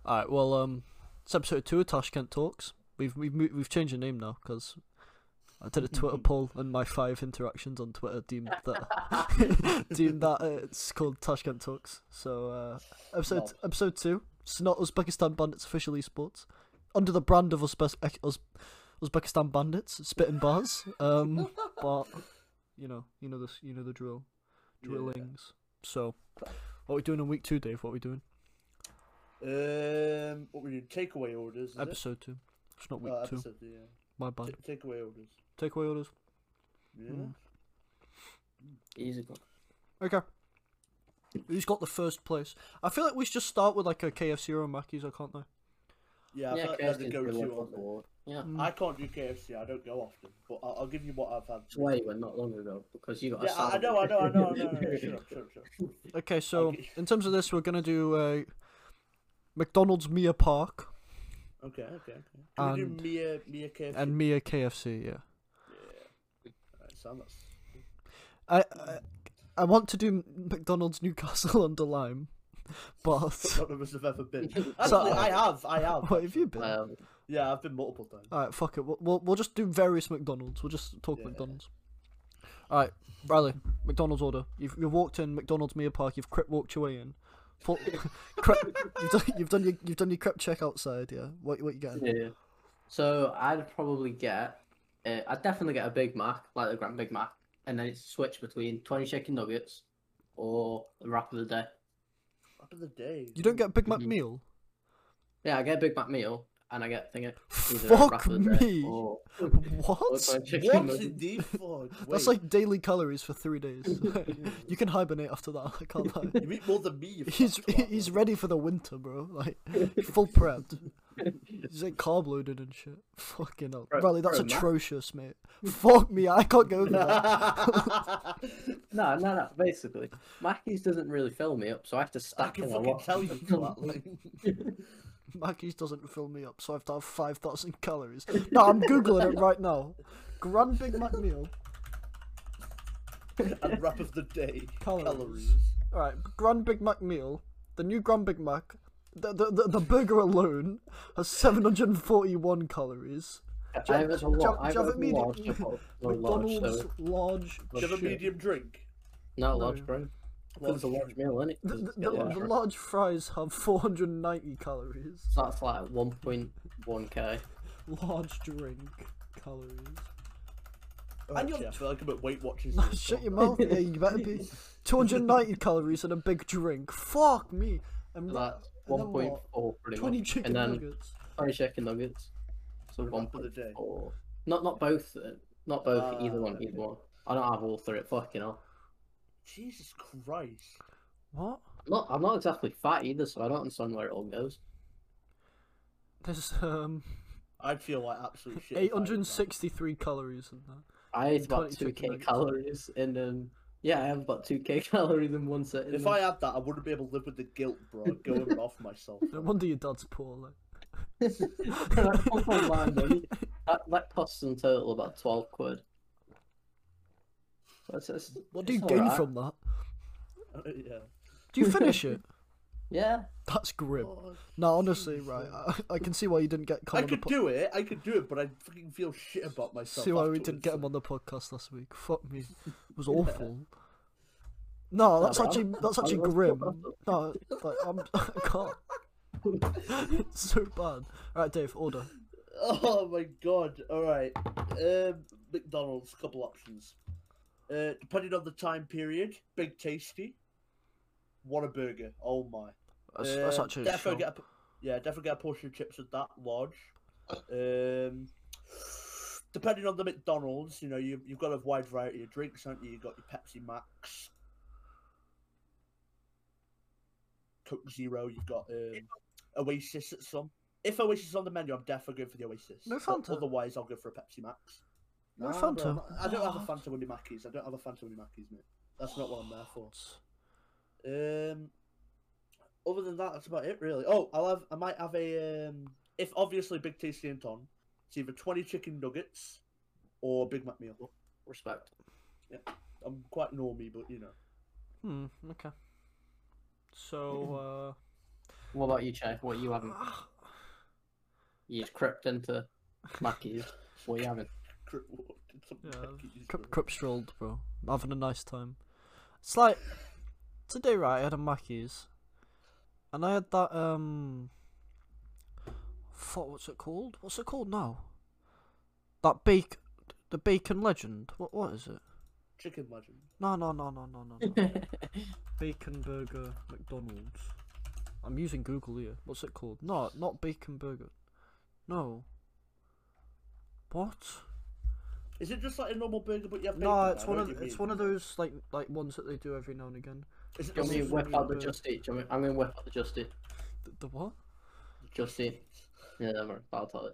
Alright, well, it's episode 2 of Tashkent Talks. We've changed the name now because I did a Twitter poll and my 5 interactions on Twitter deemed that it's called Tashkent Talks. So episode 2, it's not Uzbekistan Bandits official esports under the brand of Uzbekistan Bandits, spitting bars. But you know the drill, drillings. So what are we doing in week 2, Dave? What are we doing? What we doing? Takeaway orders. Episode 2. It's not week 2. Episode 2, yeah. My bad. Takeaway orders. Takeaway orders. Yeah. Easy go. Okay. Who's got the first place? I feel like we should just start with like a KFC or a Mackey's, I can't know. Yeah, I feel like that's the KFC is go-to really on there. well. Yeah. I can't do KFC. I don't go often, but I'll give you what I've had. That's why you went not long ago because you got. Yeah, I know. Shut up. Okay, so Okay. in terms of this, we're gonna do McDonald's Mia Park Okay. Can we And- do Mia KFC? and Mia KFC. Yeah. Yeah. Alright, so I want to do McDonald's Newcastle under Lime, but none of us have ever been. So- Actually, I have. what have you been? Yeah, I've been multiple times. Alright, fuck it. We'll just do various McDonald's. We'll just talk Yeah. McDonald's. Alright, Riley, McDonald's order. You've walked in McDonald's Mia Park. You've crep walked your way in. You've done your crep check outside. Yeah. What you getting? Yeah. So I'd probably get. I'd definitely get a Big Mac, like the Grand Big Mac, and then it's switch between 20 chicken nuggets or the wrap of the day. Up in the day. You don't get a Big Mac Mhm. meal. Yeah, I get a Big Mac meal and I get either a Fuck wrap of the day me. or What? 20 chicken What nuggets. indeed? Fuck. That's Wait, like daily calories for 3 days. You can hibernate after that. I can't lie. you eat more than me. You He's fat twat. he's ready for the winter, bro. Like full prepped. He's like carb loaded and shit. Fucking hell, Bro- Riley, that's bro, Mac- atrocious, mate. Fuck me, I can't go for that. No. Basically, Mackey's doesn't really fill me up, so I have to I stack can in a fucking lot. tell you twat. Like, Mackey's doesn't fill me up, so I have to have 5,000 calories. No, I'm googling it right now. Grand Big Mac meal and wrap of the day. calories. All right, Grand Big Mac meal. The new Grand Big Mac. The burger alone has 741 calories. I have it a lot. I do you have have it a a large. medium- Or large, McDonald's so large. Do you have a shit. medium drink? no, No. large, bro. Because it's a large meal, isn't it? The large fries have 490 calories. So that's like 1.1k. Large drink calories. And I feel like I'm at Weight Watchers. No, shut your mouth. Yeah, you better be. 290 calories and a big drink. Fuck me. And That's and then what? 1.4 pretty 20 much. chicken And then nuggets. 20 chicken nuggets. So For the wrap of the day. 1.4. Not both. Not both. Either one. okay. Either one. I don't have all three. Fucking hell. Jesus Christ. What? I'm not exactly fat either, so I don't understand where it all goes. There's I'd feel like absolute shit. if I ate that. 863 calories in that. I ate about 20 chicken 2k nuggets. calories in yeah, I have about 2k calories in one setting. If I had that, I wouldn't be able to live with the guilt, bro. I'd go and off myself. No wonder your dad's poor. Like. that costs in total about 12 quid. So What do you it's gain alright. from that? Yeah. Do you finish it? Yeah. That's grim. Oh, No, honestly, Jesus. right. I can see why you didn't get come I on the could do it, but I fucking feel shit about myself. See why we didn't afterwards. get him on the podcast last week. Fuck me. It was awful. No, that's but actually I'm- that's actually I'm- grim. No, like, I can't. It's so bad. Alright, Dave, order. Oh my god. Alright. McDonald's, couple options. Depending on the time period, Big Tasty. What a burger. Oh my. That's actually a definitely shout. definitely get a portion of chips with that, large. Depending on the McDonald's, you know, you've got a wide variety of drinks, haven't you? You've got your Pepsi Max, Coke Zero, you've got Oasis at some. If Oasis is on the menu, I'm definitely going for the Oasis. No But Fanta? otherwise, I'll go for a Pepsi Max. No Nah, Fanta? bro, I don't have a What? Fanta with my Mackies. I don't have a Fanta with my Mackies, mate. That's not what I'm there for. Other than that, that's about it, really. Oh, I might have a if obviously Big Tasty and Ton, it's either 20 chicken nuggets or Big Mac meal. Respect. I'm quite normie, but you know. Okay. So, What about you, Che? What are you having? You just crept into Mackey's. What are you having? Crip strolled, bro. I'm having a nice time. It's like today, right? I had a Mackey's, and I had that fuck, what's it called? What's it called now? That the bacon legend. What is it? Chicken legend. No. Bacon burger McDonald's. I'm using Google here. What's it called? No, not bacon burger. No. What? Is it just like a normal burger, but you have bacon? No, it's one of those like ones that they do every now and again. Is it Do you want me to the whip out the Just Eat? I'm going to whip out the Just Eat. The what? Just Eat. Yeah, never. I'll tell it.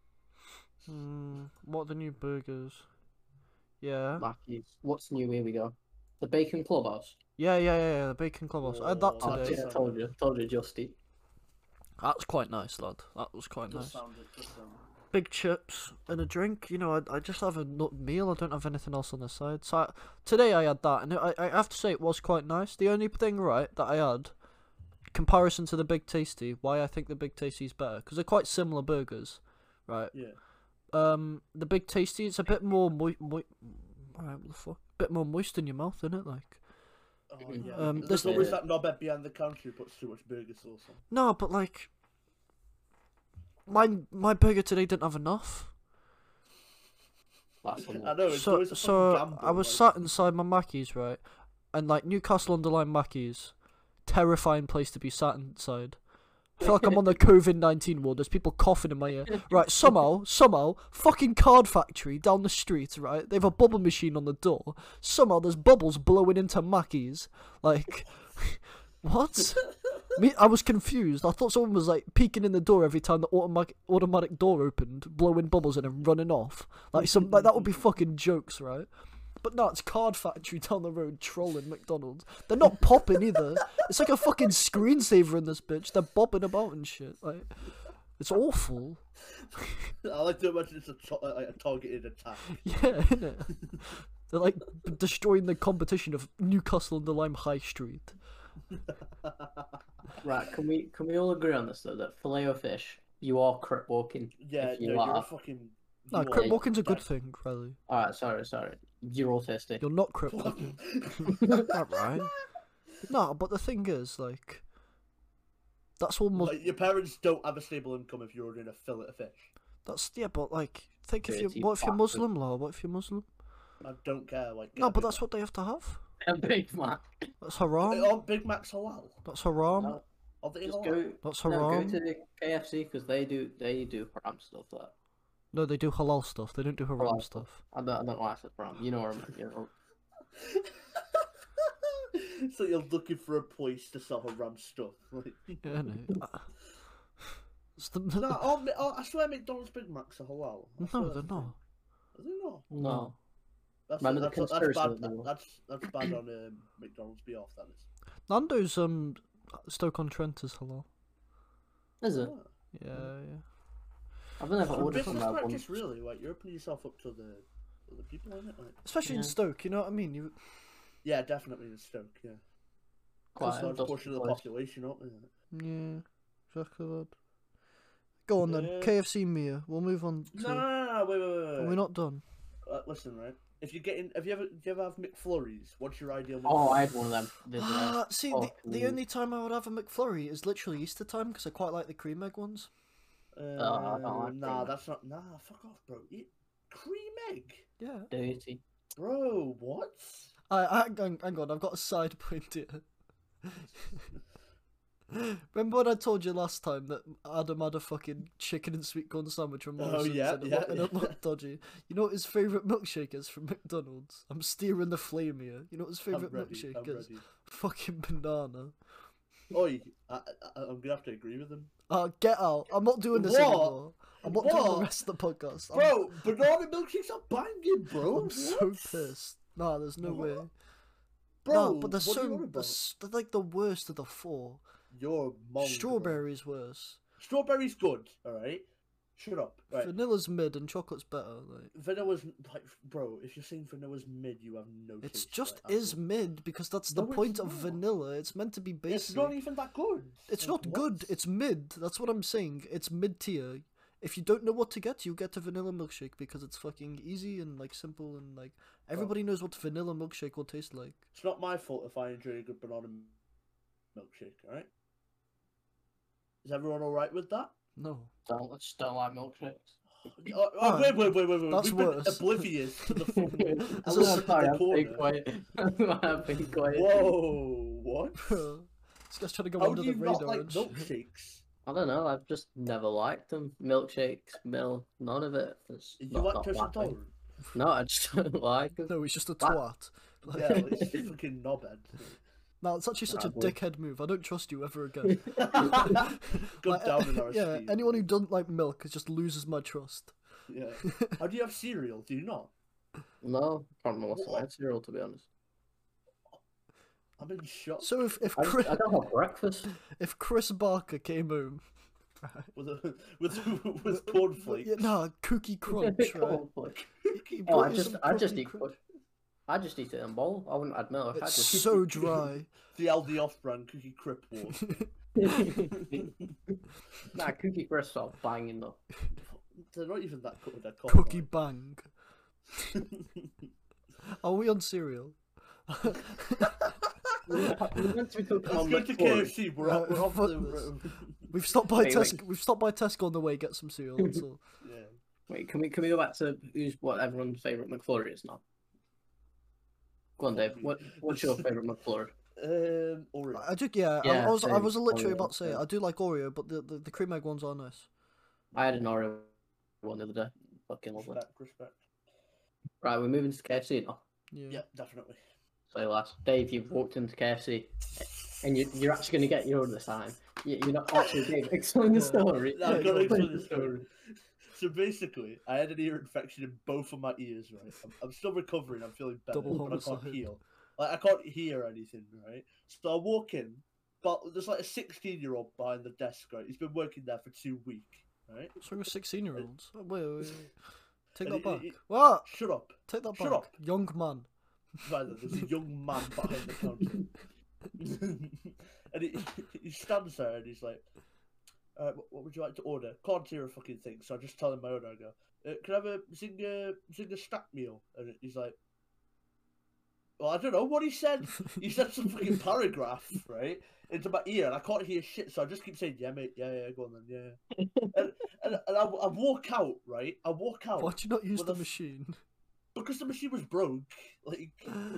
What are the new burgers? Yeah. Mackey's. What's new? Here we go. The Bacon Clubhouse. Yeah. The bacon clubhouse. I had that Oh, today. Yeah, told you, Just Eat. That's quite nice, lad. That was quite Does nice. sound it, does sound it. Big chips and a drink. You know, I just have a meal. I don't have anything else on the side. So today I had that, and I have to say it was quite nice. The only thing, right, that I had, comparison to the Big Tasty, why I think the Big Tasty is better, because they're quite similar burgers, right? Yeah. The Big Tasty, it's a bit more alright, what the fuck? Bit more moist in your mouth, isn't it? Like, Oh, yeah. There's There's always that knobhead behind the counter who puts too much burger sauce on. no, but like, my burger today didn't have enough. That's a I lot. know, it's always a fucking gamble. I was like- sat inside my Mackey's, right, and like Newcastle Underline Mackey's, terrifying place to be sat inside. I feel like I'm on the COVID-19 ward. There's people coughing in my ear. Right, somehow, fucking Card Factory down the street, right? They have a bubble machine on the door. Somehow there's bubbles blowing into Mackey's. Like, what? I was confused. I thought someone was like peeking in the door every time the automatic door opened, blowing bubbles in and running off. Like that would be fucking jokes, right? But no, it's Card Factory down the road trolling McDonald's. They're not popping either. It's like a fucking screensaver in this bitch. They're bobbing about and shit. Like, it's awful. I like to imagine it's a targeted attack. Yeah, innit? They're like destroying the competition of Newcastle and the Lime High Street. Right, can we all agree on this though, that filet o fish, you are crip walking. Yeah, if you no, you're a are. fucking. No, you crip are- walking's a good thing, Riley. Alright, sorry. You're autistic. You're not crip walking. Not right. No, but the thing is, like, that's all. Like, your parents don't have a stable income if you're ordering a fillet of fish. That's yeah, but like, think if you Dirty what if you're bastard. Muslim, law? What if you're Muslim? I don't care. Like, No, but that's what they have to have. A Big Mac. That's haram. Aren't Big Macs halal? That's haram. No, Are they just halal? go. That's No, go haram. to the KFC because they do haram stuff. That No, they do halal stuff. They don't do haram Halal stuff. I don't know why I said haram. You know what I mean. You know. So you're looking for a place to sell haram stuff. Like, Yeah, no. It's the, no, I swear McDonald's Big Macs are halal. I swear no, they're that's a not. thing. Are they not? No. That's, Remember the that's, that's conspiracy bad. that they were- That's bad on McDonald's behalf. That is. Nando's Stoke-on-Trent is halal. Is it? Ah. Yeah. I've never Good ordered from business that one. practice, really. Like you're opening yourself up to the people on it. Like, Especially in Yeah. Stoke, you know what I mean? You yeah, definitely in Stoke. Yeah, Quite a large dusty portion of the place. population, aren't they? yeah, exactly that. Go on then, Yeah. KFC Mia. We'll move on to. No, wait. Are we not done? Listen, right. If you're getting, do you ever have McFlurries? What's your ideal? Oh, I McFlurry? had one of them. the other day. See, Oh, the ooh. only time I would have a McFlurry is literally Easter time because I quite like the cream egg ones. Uh, I don't like nah, cream. that's not. Nah, fuck off, bro. Eat cream egg, Yeah. Dirty. bro. What? Hang on, I've got a side point here. Remember when I told you last time that Adam had a fucking chicken and sweet corn sandwich from Oh, Morrison's yeah, and it yeah, looked- and it yeah. looked dodgy? You know what his favourite milkshake is from McDonald's? I'm steering the flame here. You know what his I'm favourite ready. milkshake I'm is? ready. Fucking banana. Oi, I'm gonna have to agree with him, Get out. I'm not doing this What? anymore. I'm not doing the What? rest of the podcast. bro. Banana milkshakes are banging, bro. I'm so What? pissed. Nah, there's no way. Bro, No, but they're what are you on so about? they're like the worst of the four. You're monk, bro. Strawberry's worse. Strawberry's good, all right. Shut up. Right. Vanilla's mid and chocolate's better. Like, Vanilla's like, bro. If you're saying vanilla's mid, you have no. it's taste, just like, at is all. mid because that's the No, it's point of not. vanilla. It's meant to be basic. It's not even that good. It's Like, not good. what? It's mid. That's what I'm saying. It's mid tier. If you don't know what to get, you get a vanilla milkshake because it's fucking easy and like simple and like everybody knows what vanilla milkshake will taste like. It's not my fault if I enjoy a good banana milkshake. All right. Is everyone all right with that? No. I just don't like milkshakes. Oh, wait. That's We've been worse. oblivious to the fucking This I'm is- elephant sorry, in the I'm being corner. quiet. I'm being quiet. Whoa, what? This guy's trying to go How under do the you radar. not like and shit. milkshakes? I don't know. I've just never liked them. Milkshakes, milk, none of it. It's You not lactose my thing. intolerant? No, I just don't like them. No, he's just a What? twat. Like, Yeah, like, it's just fucking knobhead. no, it's actually such a Probably. dickhead move. I don't trust you ever again. Go Like, down in our yeah, esteem. anyone who doesn't like milk just loses my trust. Yeah. How do you have cereal? Do you not? No, can't remember what's What? my cereal to be honest. I'm in shock. So if I Chris, don't have breakfast. if Chris Barker came home, with cornflakes. yeah, nah, Cookie Crunch, right? Cornflakes. He Oh, brought you some I just Cookie eat. Crunch. I just eat it in a bowl. I wouldn't add milk. I It's just. so dry. The Aldi off-brand Cookie Crip War. Nah, Cookie Crisps are banging though. They're not even that good. They're Cookie Bang. Are we on cereal? We're meant to be talking Let's about go to McFlurry. KFC. We're off fuck the. this. We've stopped by Wait, wait. Tesco. We've stopped by Tesco on the way. Get some cereal. That's all. Yeah. Wait, can we go back to what everyone's favourite McFlurry is now? Go on, Dave. What's your favourite McFlurry? Oreo. I do. Yeah, Yeah, I was same. literally Oreo, about to say yeah. I do like Oreo, but the cream egg ones are nice. I had an Oreo one the other day. Fucking lovely. Respect. Right, we're moving to KFC now. Yeah. Yeah, definitely. So, lads, Dave, you've walked into KFC, and you're actually going to get your order this time. You're not actually Dave. Explain the story. No, I've got to Explain explain the story. So basically, I had an ear infection in both of my ears, right? I'm still recovering, I'm feeling better, Double but I can't homicide. heal. Like, I can't hear anything, right? So I walk in, but there's like a 16-year-old behind the desk, right? He's been working there for 2 weeks, right? What's wrong with 16-year-olds? Wait. Take And that back. he- What? Shut up. Take that Shut back. up. Young man. Right, there's a young man behind the counter. And he stands there and he's like, what would you like to order? Can't hear a fucking thing, so I just tell him my order. I go, can I have a Zinger stack meal? And he's like, well, I don't know what he said. He said some fucking paragraph, right, into my ear, and I can't hear shit, so I just keep saying, yeah, mate, yeah, go on then, yeah. and I walk out, right? I walk out Why'd you not use with the a machine? because the machine was broke. Like,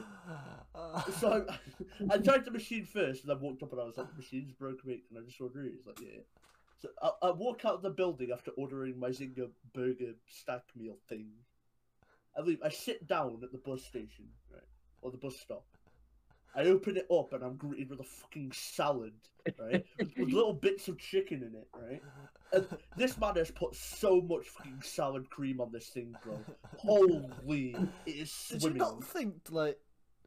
so I tried the machine first, and I walked up and I was like, the machine's broke, mate, and I just ordered it. He's like, yeah. So I walk out of the building after ordering my Zinger burger stack meal thing. I leave. I sit down at the bus station, right, or the bus stop. I open it up and I'm greeted with a fucking salad, right, with little bits of chicken in it, right. And this man has put so much fucking salad cream on this thing, bro. Holy, it is Did you swimming. not think like?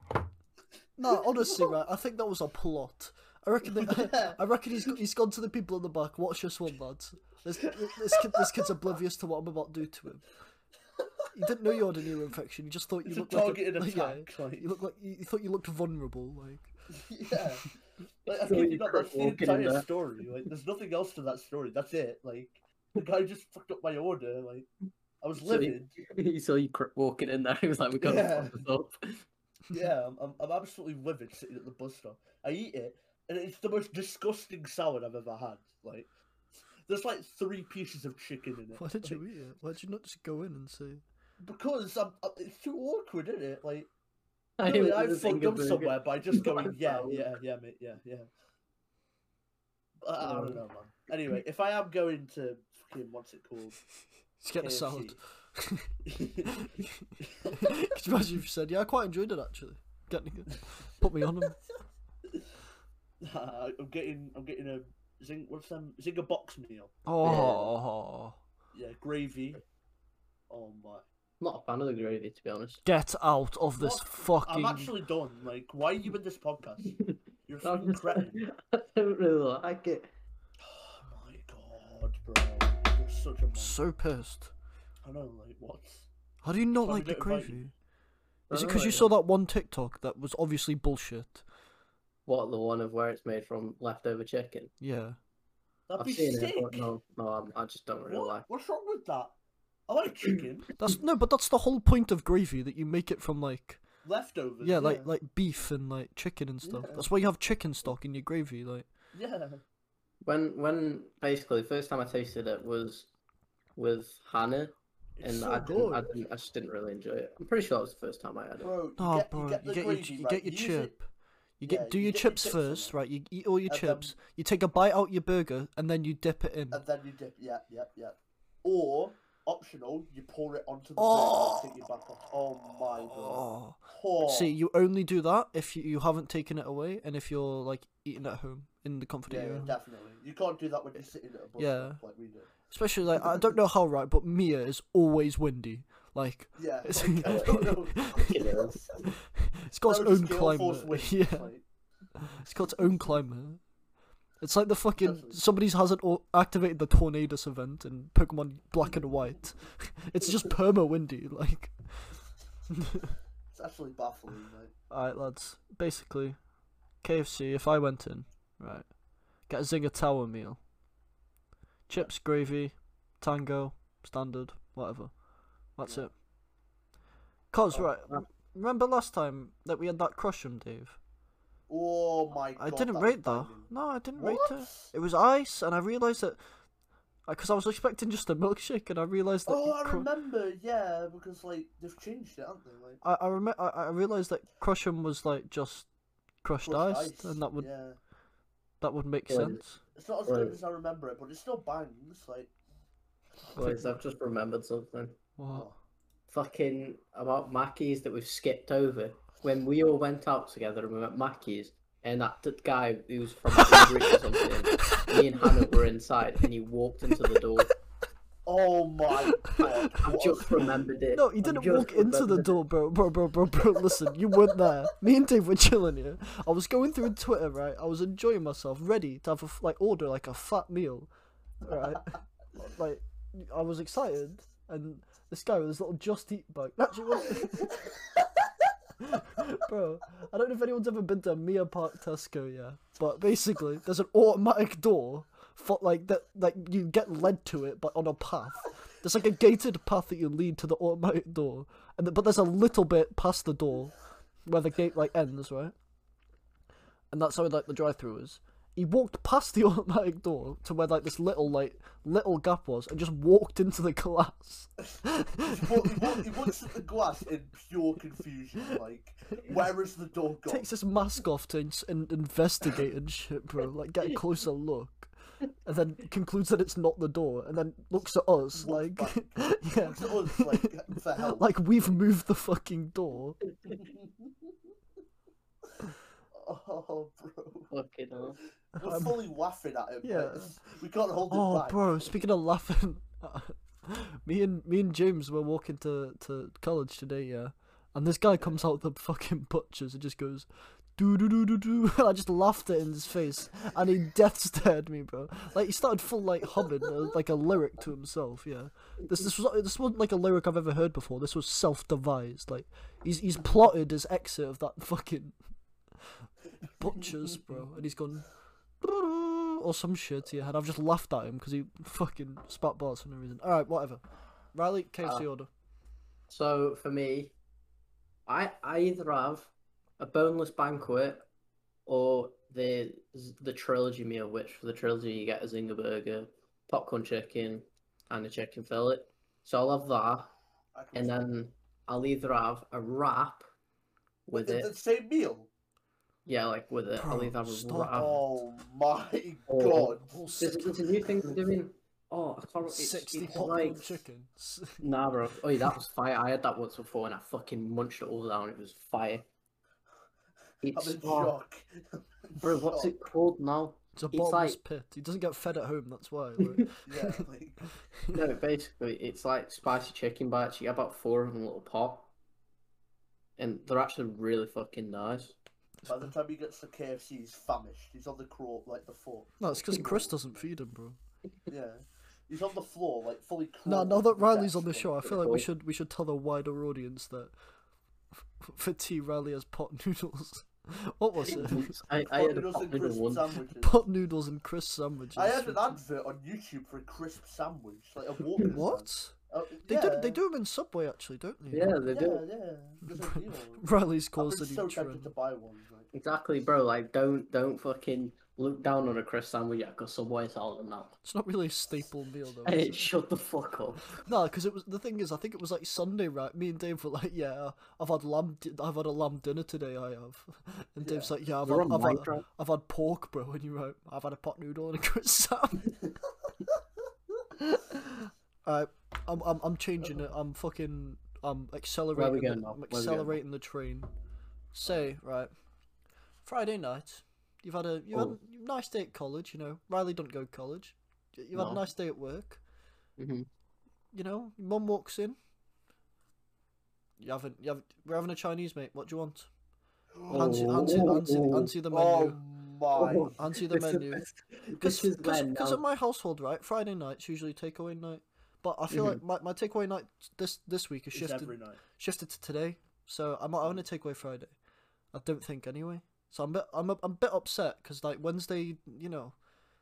No, honestly, right. I think that was a plot. I reckon. I reckon he's gone to the people in the back. Watch this one, lads. This kid's oblivious to what I'm about to do to him. You didn't know you had an ear infection. You just thought you It's a looked like targeted like, attack. Like, you look like you thought you looked vulnerable. Like yeah. Like, I So kid you you not, that's the walking in entire there. story. Like, there's nothing else to that story. That's it. Like, the guy just fucked up my order. Like, I was So livid. he saw you walking in there. He was like, "We got to Yeah. fuck this up." Yeah, I'm absolutely livid sitting at the bus stop. I eat it, and it's the most disgusting salad I've ever had. Like, there's like 3 pieces of chicken in it. why did you Like, eat it? Why did you not just go in and say? Because it's too awkward, isn't it? Like, I really, was I a fucked Zinger up burger. somewhere by just going, What yeah, about- mate, yeah. I don't know, man. Anyway, if I am going to fucking, what's it called? Just get the salad. KFC. Could you imagine if you said, "Yeah, I quite enjoyed it actually." Put me on them. I'm getting a Zinger box meal. Oh, Yeah, gravy. Oh my. Not a fan of the gravy, to be honest. get out of this What? fucking. I'm actually done. Like, why are you in this podcast? You're a I'm fucking just- cretin. I don't really like it. Oh my god, bro. You're such a mon. So pissed. I know, like, what? How do you not Why like we the don't invite gravy? I Is it don't because know, you saw that one TikTok that was obviously bullshit? What, the one of where it's made from leftover chicken? Yeah. That'd I've be seen sick. it, but no, I just don't really like. What's wrong with that? I like chicken. But that's the whole point of gravy, that you make it from like Leftovers. yeah, like beef and like chicken and stuff. Yeah. That's why you have chicken stock in your gravy, like. Yeah. When basically the first time I tasted it was with Hannah, It's and so I good. just didn't really enjoy it. I'm pretty sure that was the first time I had it. Bro, No, you bro, get the gravy, you right? get your Use it- chip. You yeah, get do you your get your chips chips in first, it. right? You eat all your And chips. You take a bite out your burger, and then you dip it in. And then you dip, yeah. Or, optional, you pour it onto the Oh. burger and take your back off. Oh my god. Oh. Oh. See, you only do that if you haven't taken it away, and if you're like eating at home in the comfort Yeah, of your own. definitely. You can't do that when you're sitting at a bus Yeah. stop like we do. Especially like I don't know how, right, but Mia is always windy. Like Yeah, it's, like, I don't know. it's got its Those own gale force climate. winds, Yeah, like, it's got its own climate. It's like the fucking Definitely. somebody's hasn't activated the Tornadus event in Pokemon Black and White. It's just perma windy. Like, it's actually baffling, mate. alright, lads. Basically, KFC. If I went in, right, get a Zinger Tower meal, chips, gravy, tango, standard, whatever. That's Yeah. it. Cause Oh, right, wow. remember last time that we had that Crush'em, Dave? Oh my god. I didn't that rate was that. banging. No, I didn't What? rate it. It was ice, and I realised that because I was expecting just a milkshake, and I realised that. Oh, I remember, yeah, because, like, they've changed it, haven't they? Like, I realised that Crush'em was like just crushed ice, and that would Yeah. make Yeah. sense. It's not as Right. good as I remember it, but it still bangs, like... Boys, I've just remembered something. Wow. Oh. Fucking about Mackey's that we've skipped over. When we all went out together and we went Mackey's, and that guy who was from Cambridge or something, me and Hannah were inside, and he walked into the door. Oh my god. I've what just a- remembered it. No, he I've didn't just walk into the remembered door, bro. Listen, you weren't there. Me and Dave were chilling here. I was going through Twitter, right? I was enjoying myself, ready to have order like a fat meal, right? Like, I was excited, and this guy with his little Just Eat bag. Actually, bro, I don't know if anyone's ever been to Mia Park Tesco, yeah, but basically, there's an automatic door for like that, like you get led to it, but on a path. There's like a gated path that you lead to the automatic door, but there's a little bit past the door where the gate like ends, right? And that's how like the drive-through is. He walked past the automatic door to where like this little gap was, and just walked into the glass. He looks at the glass in pure confusion, like, where is the door gone? Takes his mask off to investigate and shit, bro. Like, get a closer look, and then concludes that it's not the door, and then looks at us Walks like, back. yeah, Looks at us, like, for help. like we've moved the fucking door. Oh, bro. Fucking hell. We're fully laughing at him. Yeah. Like, we can't hold it Oh, back. bro, speaking of laughing, me and James were walking to college today, yeah, and this guy comes out the fucking butchers and just goes, do do do do do. I just laughed it in his face, and he death stared me, bro. Like he started full like humming like a lyric to himself. Yeah, this wasn't like a lyric I've ever heard before. This was self-devised. Like he's plotted his exit of that fucking butchers, bro, and he's gone or some shit. Yeah, and I've just laughed at him because he fucking spat bars for no reason. All right, whatever. Riley, KFC order. So for me, I either have a boneless banquet or the trilogy meal, which for the trilogy you get a Zinger burger, popcorn chicken, and a chicken fillet. So I'll have that, I can and then I'll either have a wrap with the it. same meal. Yeah, like with it. I'll Bro, either have a stop. wrap. Oh my Or- god. There's a new thing they're doing. Oh, I can't remember. 60 It's popcorn like chicken. nah, bro. Oh, yeah, that was fire. I had that once before, and I fucking munched it all down. It was fire. I'm It's in oh, shock. bro. What's it called now? It's a It's bottomless like- pit. He doesn't get fed at home, that's why. Like. Yeah, like, No, basically, it's like spicy chicken bites. You get about 4 of them in a little pot, and they're actually really fucking nice. by the time he gets to KFC, he's famished. He's on the crawl, like the fork. No, it's because Chris doesn't feed him, bro. Yeah. He's on the floor, like fully. Now crawled that to the Riley's on desk, the show, I feel like we should tell the wider audience that for tea, Riley has pot noodles. What was it? I Pot had a noodles pot and noodle crisp once. sandwiches. Pot noodles and crisp sandwiches. I had an advert on YouTube for a crisp sandwich, like a Walker's. What? They yeah. do them in Subway actually, don't they? Yeah, they Yeah, do. yeah. Because of, you know, Riley's I've caused been a so new tempted trend. to buy one. Like. Exactly, bro. Like, don't fucking look down on a crisp sandwich yet, because Subway sells them now. It's not really a staple meal though. Hey, Is it? shut the fuck up. No, because it was the thing is, I think it was like Sunday, right? Me and Dave were like, "Yeah, I've had a lamb dinner today. I have," and Dave's like, "Yeah, We're on mic drop. I've had pork, bro." And you're like, "I've had a pot noodle and a crisp sandwich." I'm changing it. I'm accelerating. going now? I'm Where we going? accelerating the train. Say right, Friday night. You've had a nice day at college. You know, Riley don't go to college. You've had a No. nice day at work. Mm-hmm. You know, your mum walks in. We're having a Chinese, mate. What do you want? Answer the menu. Oh my! Answer the menu. This is when Because now. at my household, right, Friday night's usually takeaway night. But I feel like my takeaway night this week is It's every night. shifted to today. So I'm not having a takeaway Friday. I don't think anyway. So I'm a bit upset because like Wednesday, you know,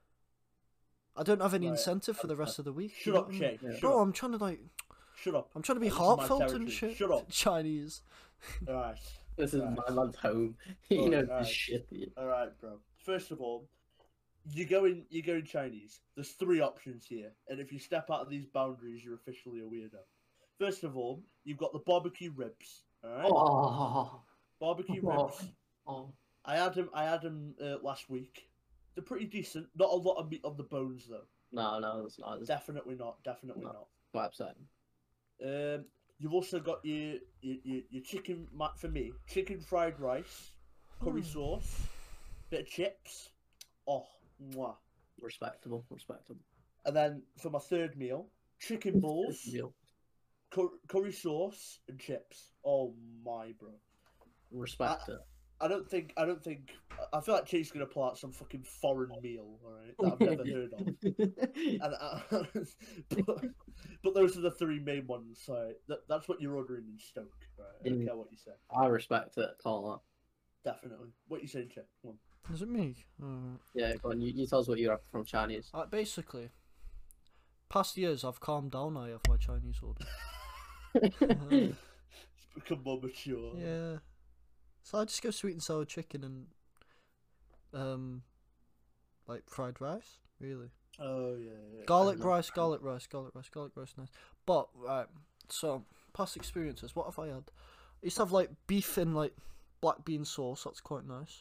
I don't have any Right, incentive for the rest of the week. Shut you know up, what I mean? Shay. Yeah. Shut Bro, up. I'm trying to like, Shut up. I'm trying to be This is my heartfelt and territory. shit. Shut up. Chinese. Alright. This is Right. my man's home. You Alright, know this alright. shit. Alright, bro. First of all, you're going Chinese. There's 3 options here, and if you step out of these boundaries, you're officially a weirdo. First of all, you've got the barbecue ribs. Alright? Oh, Barbecue oh, ribs. oh. I had them last week. They're pretty decent. Not a lot of meat on the bones though. No, it's not. It's Definitely not. Definitely No. not. quite upsetting. You've also got your chicken. For me, chicken fried rice, curry sauce, bit of chips. Oh, mwah. Respectable. And then for my third meal, chicken balls, Real. curry sauce, and chips. Oh my, bro. Respect it. I don't think. I feel like Chase gonna pull out some fucking foreign meal, all right, that I've never heard of. And, but those are the 3 main ones. So that's what you're ordering in Stoke, right? I don't care what you say. I respect it. Call Definitely. What you saying, Chase? Come on. Is it me? that. Yeah, go on. You tell us what you're after from Chinese. Basically, past years I've calmed down. I have my Chinese order. It's become more mature. Yeah. So I just go sweet and sour chicken and like fried rice, really. Oh yeah. Garlic know. rice, nice. But right, so past experiences, what have I had? I used to have like beef in like black bean sauce, that's quite nice.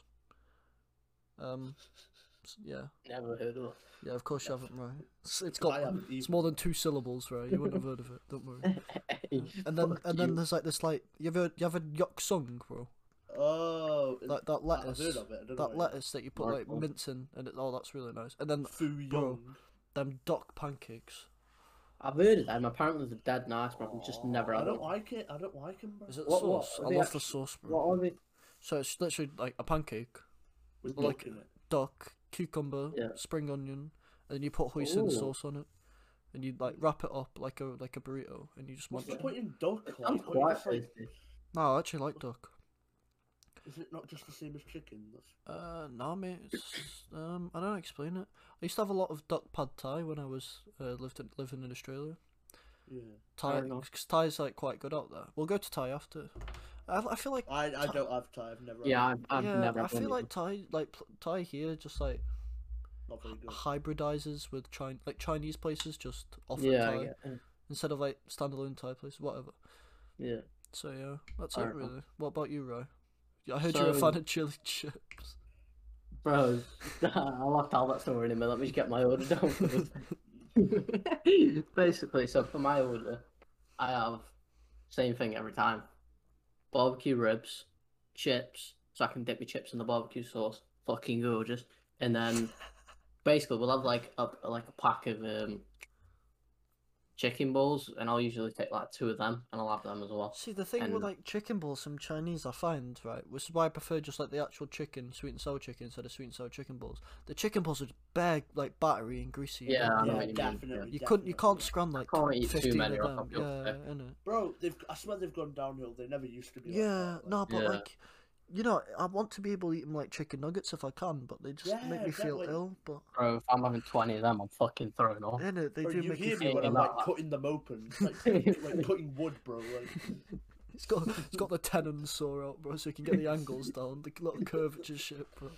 Yeah. Never heard of it. Yeah, of course you haven't, right? It's I got haven't it's either. more than 2 syllables, right? You wouldn't have heard of it, don't worry. And then Fuck then you. there's like this like you ever yuk sung, bro? Oh, Like that I've lettuce. heard of it. I don't know That what it lettuce that you put like Marvel. mince in, and that's really nice. And then is. Fu bro. Young. them duck pancakes. I've heard of them. Apparently they're dead nice, but I've just never I had don't them. like it. I don't like them, bro. Is it the What- sauce? what I are they love the actually- sauce, bro. What are they? So it's literally like a pancake, With like- duck in it. duck, cucumber, Yeah. spring onion, and then you put hoisin Ooh. sauce on it, and you like wrap it up like a burrito, and you just What's munch the it. point in duck? I'm Like, quite it's like- tasty. No, I actually like duck. is it not just the same as chicken? No, mate. It's, I don't explain it. I used to have a lot of duck pad thai when I was living in Australia. Yeah. Thai, Fair enough. because Thai's like quite good out there. We'll go to Thai after. I feel like I don't have Thai. I've never. Yeah, had it. I've yeah, never I had one feel like either. Thai here just like Not very good. hybridizes with Chinese places just offer Yeah, I Thai get it. instead of like standalone Thai places, whatever. Yeah. So yeah, that's Fair it enough. really. What about you, Roy? Yeah, I heard you're a So- fan of chili chips. Bro, I'll have to tell that story in a minute. Let me just get my order down first. Basically, so for my order, I have same thing every time. Barbecue ribs, chips, so I can dip my chips in the barbecue sauce. Fucking gorgeous. And then basically we'll have like a pack of chicken balls, and I'll usually take like 2 of them, and I'll have them as well. See, the thing with And- like chicken balls from Chinese, I find, right, which is why I prefer just like the actual chicken, sweet and sour chicken, instead of sweet and sour chicken balls. The chicken balls are bare like battery and greasy. Yeah, I know Yeah, what you mean. definitely. You can't scram like Can't eat too 15 many of or them. I'll feel Yeah, sick. innit? Bro, I swear they've gone downhill. They never used to be. Yeah, like that. no, but Yeah. like, you know, I want to be able to eat them like chicken nuggets if I can, but they just make Yeah, me feel exactly. ill. But Bro, if I'm having 20 of them, I'm fucking throwing up. innit, they Bro, do you make you hear me feel when I'm ill. like cutting them open, it's like cutting wood, bro. Like, It's got the tendons sore out, bro, so you can get the angles down, the little curvature shit, bro.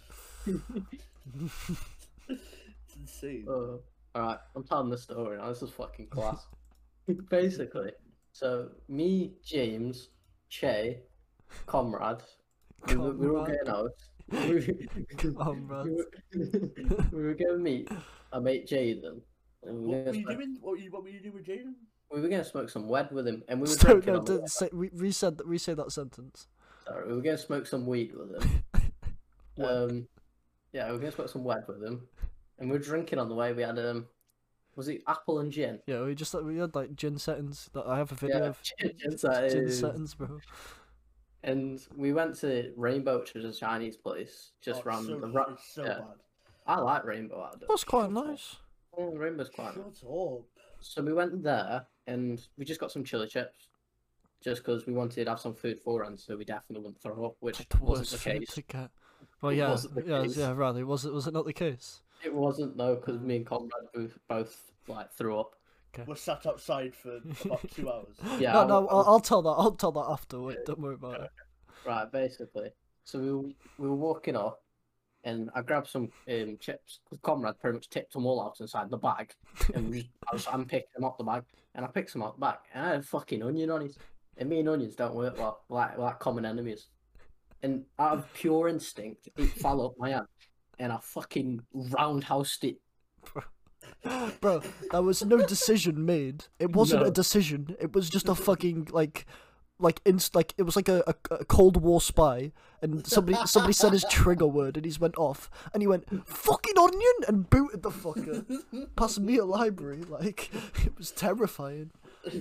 it's insane. Alright, I'm telling the story now. This is fucking class. Basically, so me, James, Che, Comrade, we were all Comrade. going out. Comrade. We were going to meet our mate Jaden. And What were you doing? What were you doing with Jaden? we were going to smoke some weed with him, and we were So, drinking no, on the way. re-say that sentence. Sorry, we were going to smoke some weed with him. Yeah, we were going to smoke some weed with him, and we were drinking on the way. We had was it apple and gin? Yeah, we had like gin settings. That I have a video of gin gin settings. settings, bro. And we went to Rainbow, which is a Chinese place, just Oh, around so, the it's so yeah. bad. I like Rainbow. I do. That's quite Shut up. nice. Yeah, Rainbow's quite nice. Shut up. So we went there, and we just got some chili chips, just because we wanted to have some food for and so we definitely wouldn't throw up, which The wasn't worst the food case. to get. Well, It yeah, wasn't the yeah, case. yeah, rather. Was it not the case? It wasn't though, because me and Conrad both like threw up. We're sat outside for about 2 hours. Yeah, No, I'll tell that. I'll tell that after. Wait, don't worry about it. Right, basically. So we were walking up, and I grabbed some chips because Conrad pretty much tipped them all out inside the bag, and I'm picking them out the bag, and I picked some out the bag, and I had a fucking onion on it. And me and onions don't work well, like common enemies. And out of pure instinct, it fell up my hand, and I fucking roundhoused it. Bro, there was no decision made. It wasn't No. a decision. It was just a fucking like it was like a Cold War spy, and somebody said his trigger word, and he's went off, and he went fucking onion and booted the fucker past me at library. Like it was terrifying.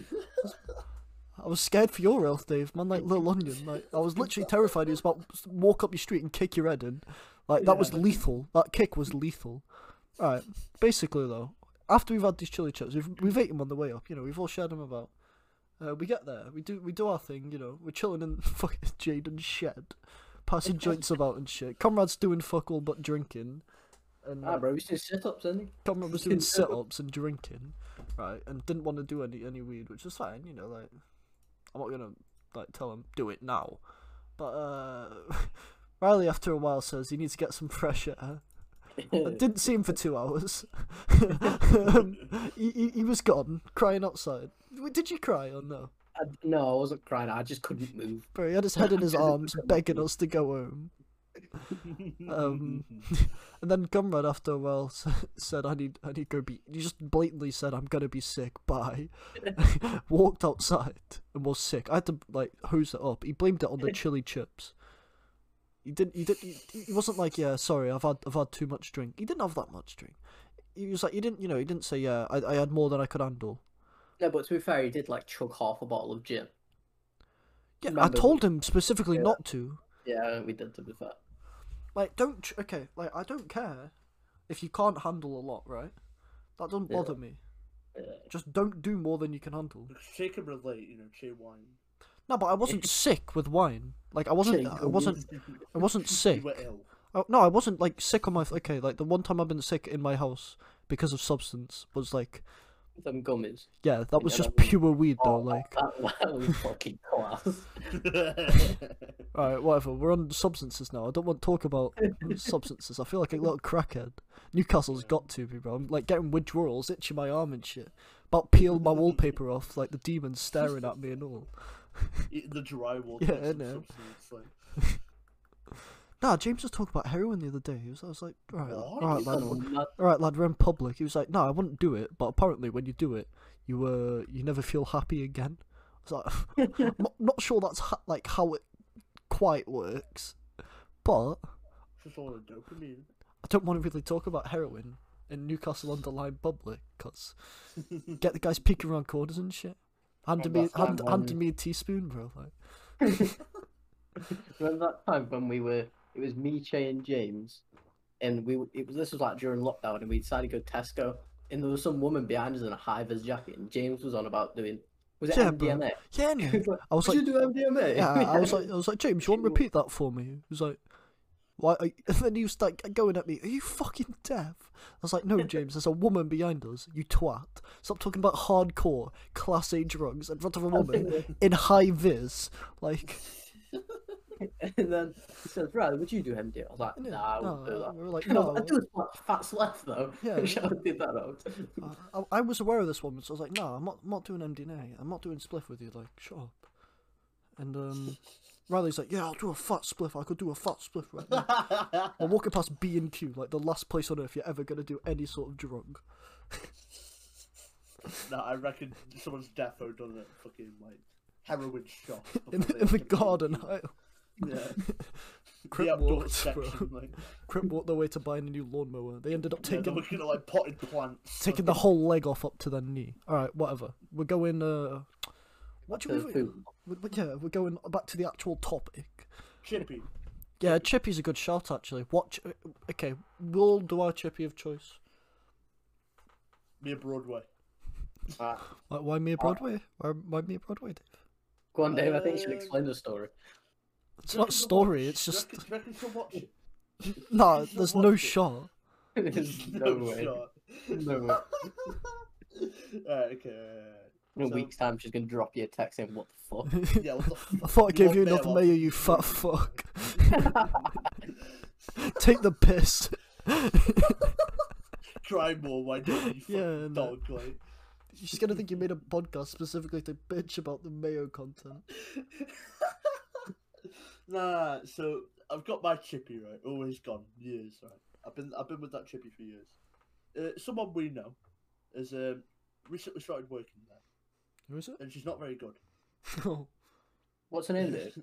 I was scared for your health, Dave. Man, like little onion. Like I was literally terrified. He was about to walk up your street and kick your head in. Like that was lethal. That kick was lethal. Right. Basically, though, after we've had these chili chips, we've ate them on the way up. You know, we've all shared them about. We get there. We do our thing. You know, we're chilling in fucking Jaden's shed, passing joints about and shit. Comrade's doing fuck all but drinking. And Bro, he's doing sit-ups, isn't he? Comrade was doing sit-ups and drinking, right, and didn't want to do any weed, which is fine, you know, like, I'm not gonna, like, tell him, do it now, but, Riley, after a while, says he needs to get some fresh air. I didn't see him for 2 hours. He was gone, crying outside. Did you cry or no? No, I wasn't crying, I just couldn't move. Bro, he had his head in his arms, begging us to go home. And then Comrade after a while said, I need to go be. He just blatantly said, I'm gonna be sick, bye. Walked outside and was sick. I had to like hose it up. He blamed it on the chili chips. He wasn't like, yeah, sorry, I've had too much drink. He didn't have that much drink. He was like, he didn't say, yeah, I had more than I could handle. No, but to be fair, he did like chug half a bottle of gin. Yeah, Remember, I told him specifically not to. Yeah, we did, to be fair. Like, I don't care if you can't handle a lot, right? That doesn't bother me. Yeah. Just don't do more than you can handle. She can relate, you know, she wine. No, but I wasn't sick with wine. Like, I wasn't sick. You were ill. No, I wasn't, like, sick on my... Okay, like, the one time I've been sick in my house because of substance was, like... Them gummies. Yeah, that was Yeah, just that was- pure weed, though, like... That was fucking class. Alright, whatever, we're on substances now. I don't want to talk about substances. I feel like a little crackhead. Newcastle's got to be, bro. I'm, like, getting withdrawals, itching my arm and shit. About peel my wallpaper off, like, the demon's staring at me and all. Eating the drywall. Yeah, takes some innit? substance, like, Nah, James was talking about heroin the other day. I was like, What? alright, lad, we're in public. He was like, no, I wouldn't do it, but apparently when you do it, you never feel happy again. I was like, not sure that's like how it quite works, but just all the dopamine. I don't want to really talk about heroin in Newcastle under Lyme public, cause get the guys peeking around corners and shit. Handed me a teaspoon, bro. Like. Remember that time when it was me, Che, and James, and this was like during lockdown, and we decided to go Tesco, and there was some woman behind us in a high-vis jacket, and James was on about doing, was it MDMA? Bro. Yeah, no. I was like, you do MDMA? Yeah, I was like, James, you want to repeat that for me? He was like, why? And then he was like going at me. Are you fucking deaf? I was like, no, James. There's a woman behind us. You twat. Stop talking about hardcore Class A drugs in front of a woman in high vis. Like. And then he says, right, would you do MD? I was like, nah, I wouldn't do that. We were like, no. I do fats left though. Yeah. I did that out. I was aware of this woman, so I was like, no, I'm not doing MDNA. I'm not doing spliff with you. Like, shut up. And Riley's like, yeah, I'll do a fat spliff. I could do a fat spliff right now. I'm walking past B&Q, like the last place on earth you're ever gonna do any sort of drug. No, I reckon someone's defo done a fucking like heroin shop in the garden aisle. Yeah. Crip walked, like... Crip walked their way to buying a new lawnmower. They ended up taking. They're looking at like potted plants. Taking the whole leg off up to their knee. All right, whatever. We're going. What do we're going back to the actual topic. Chippy. Yeah, Chippy's a good shout actually. Okay, we'll do our Chippy of choice. Mia Broadway. Why Mia Broadway? Why Mia Broadway, Dave? Go on, Dave. I think you should explain the story. It's not a story. It's just. Do you reckon she'll watch it? No, there's no shot. There's no way. Shot. No way. Okay. In a week's time, she's gonna drop you a text saying, "What the fuck?" Yeah, what the fuck? I thought I gave you enough mayo, you fat fuck. Take the piss. Cry more, why don't you fucking dog, like. She's gonna think you made a podcast specifically to bitch about the mayo content. Nah, so I've got my Chippy, right? Always gone, years, right? I've been with that Chippy for years. Someone we know has recently started working there. Who is it? And she's not very good. What's her name, Dave?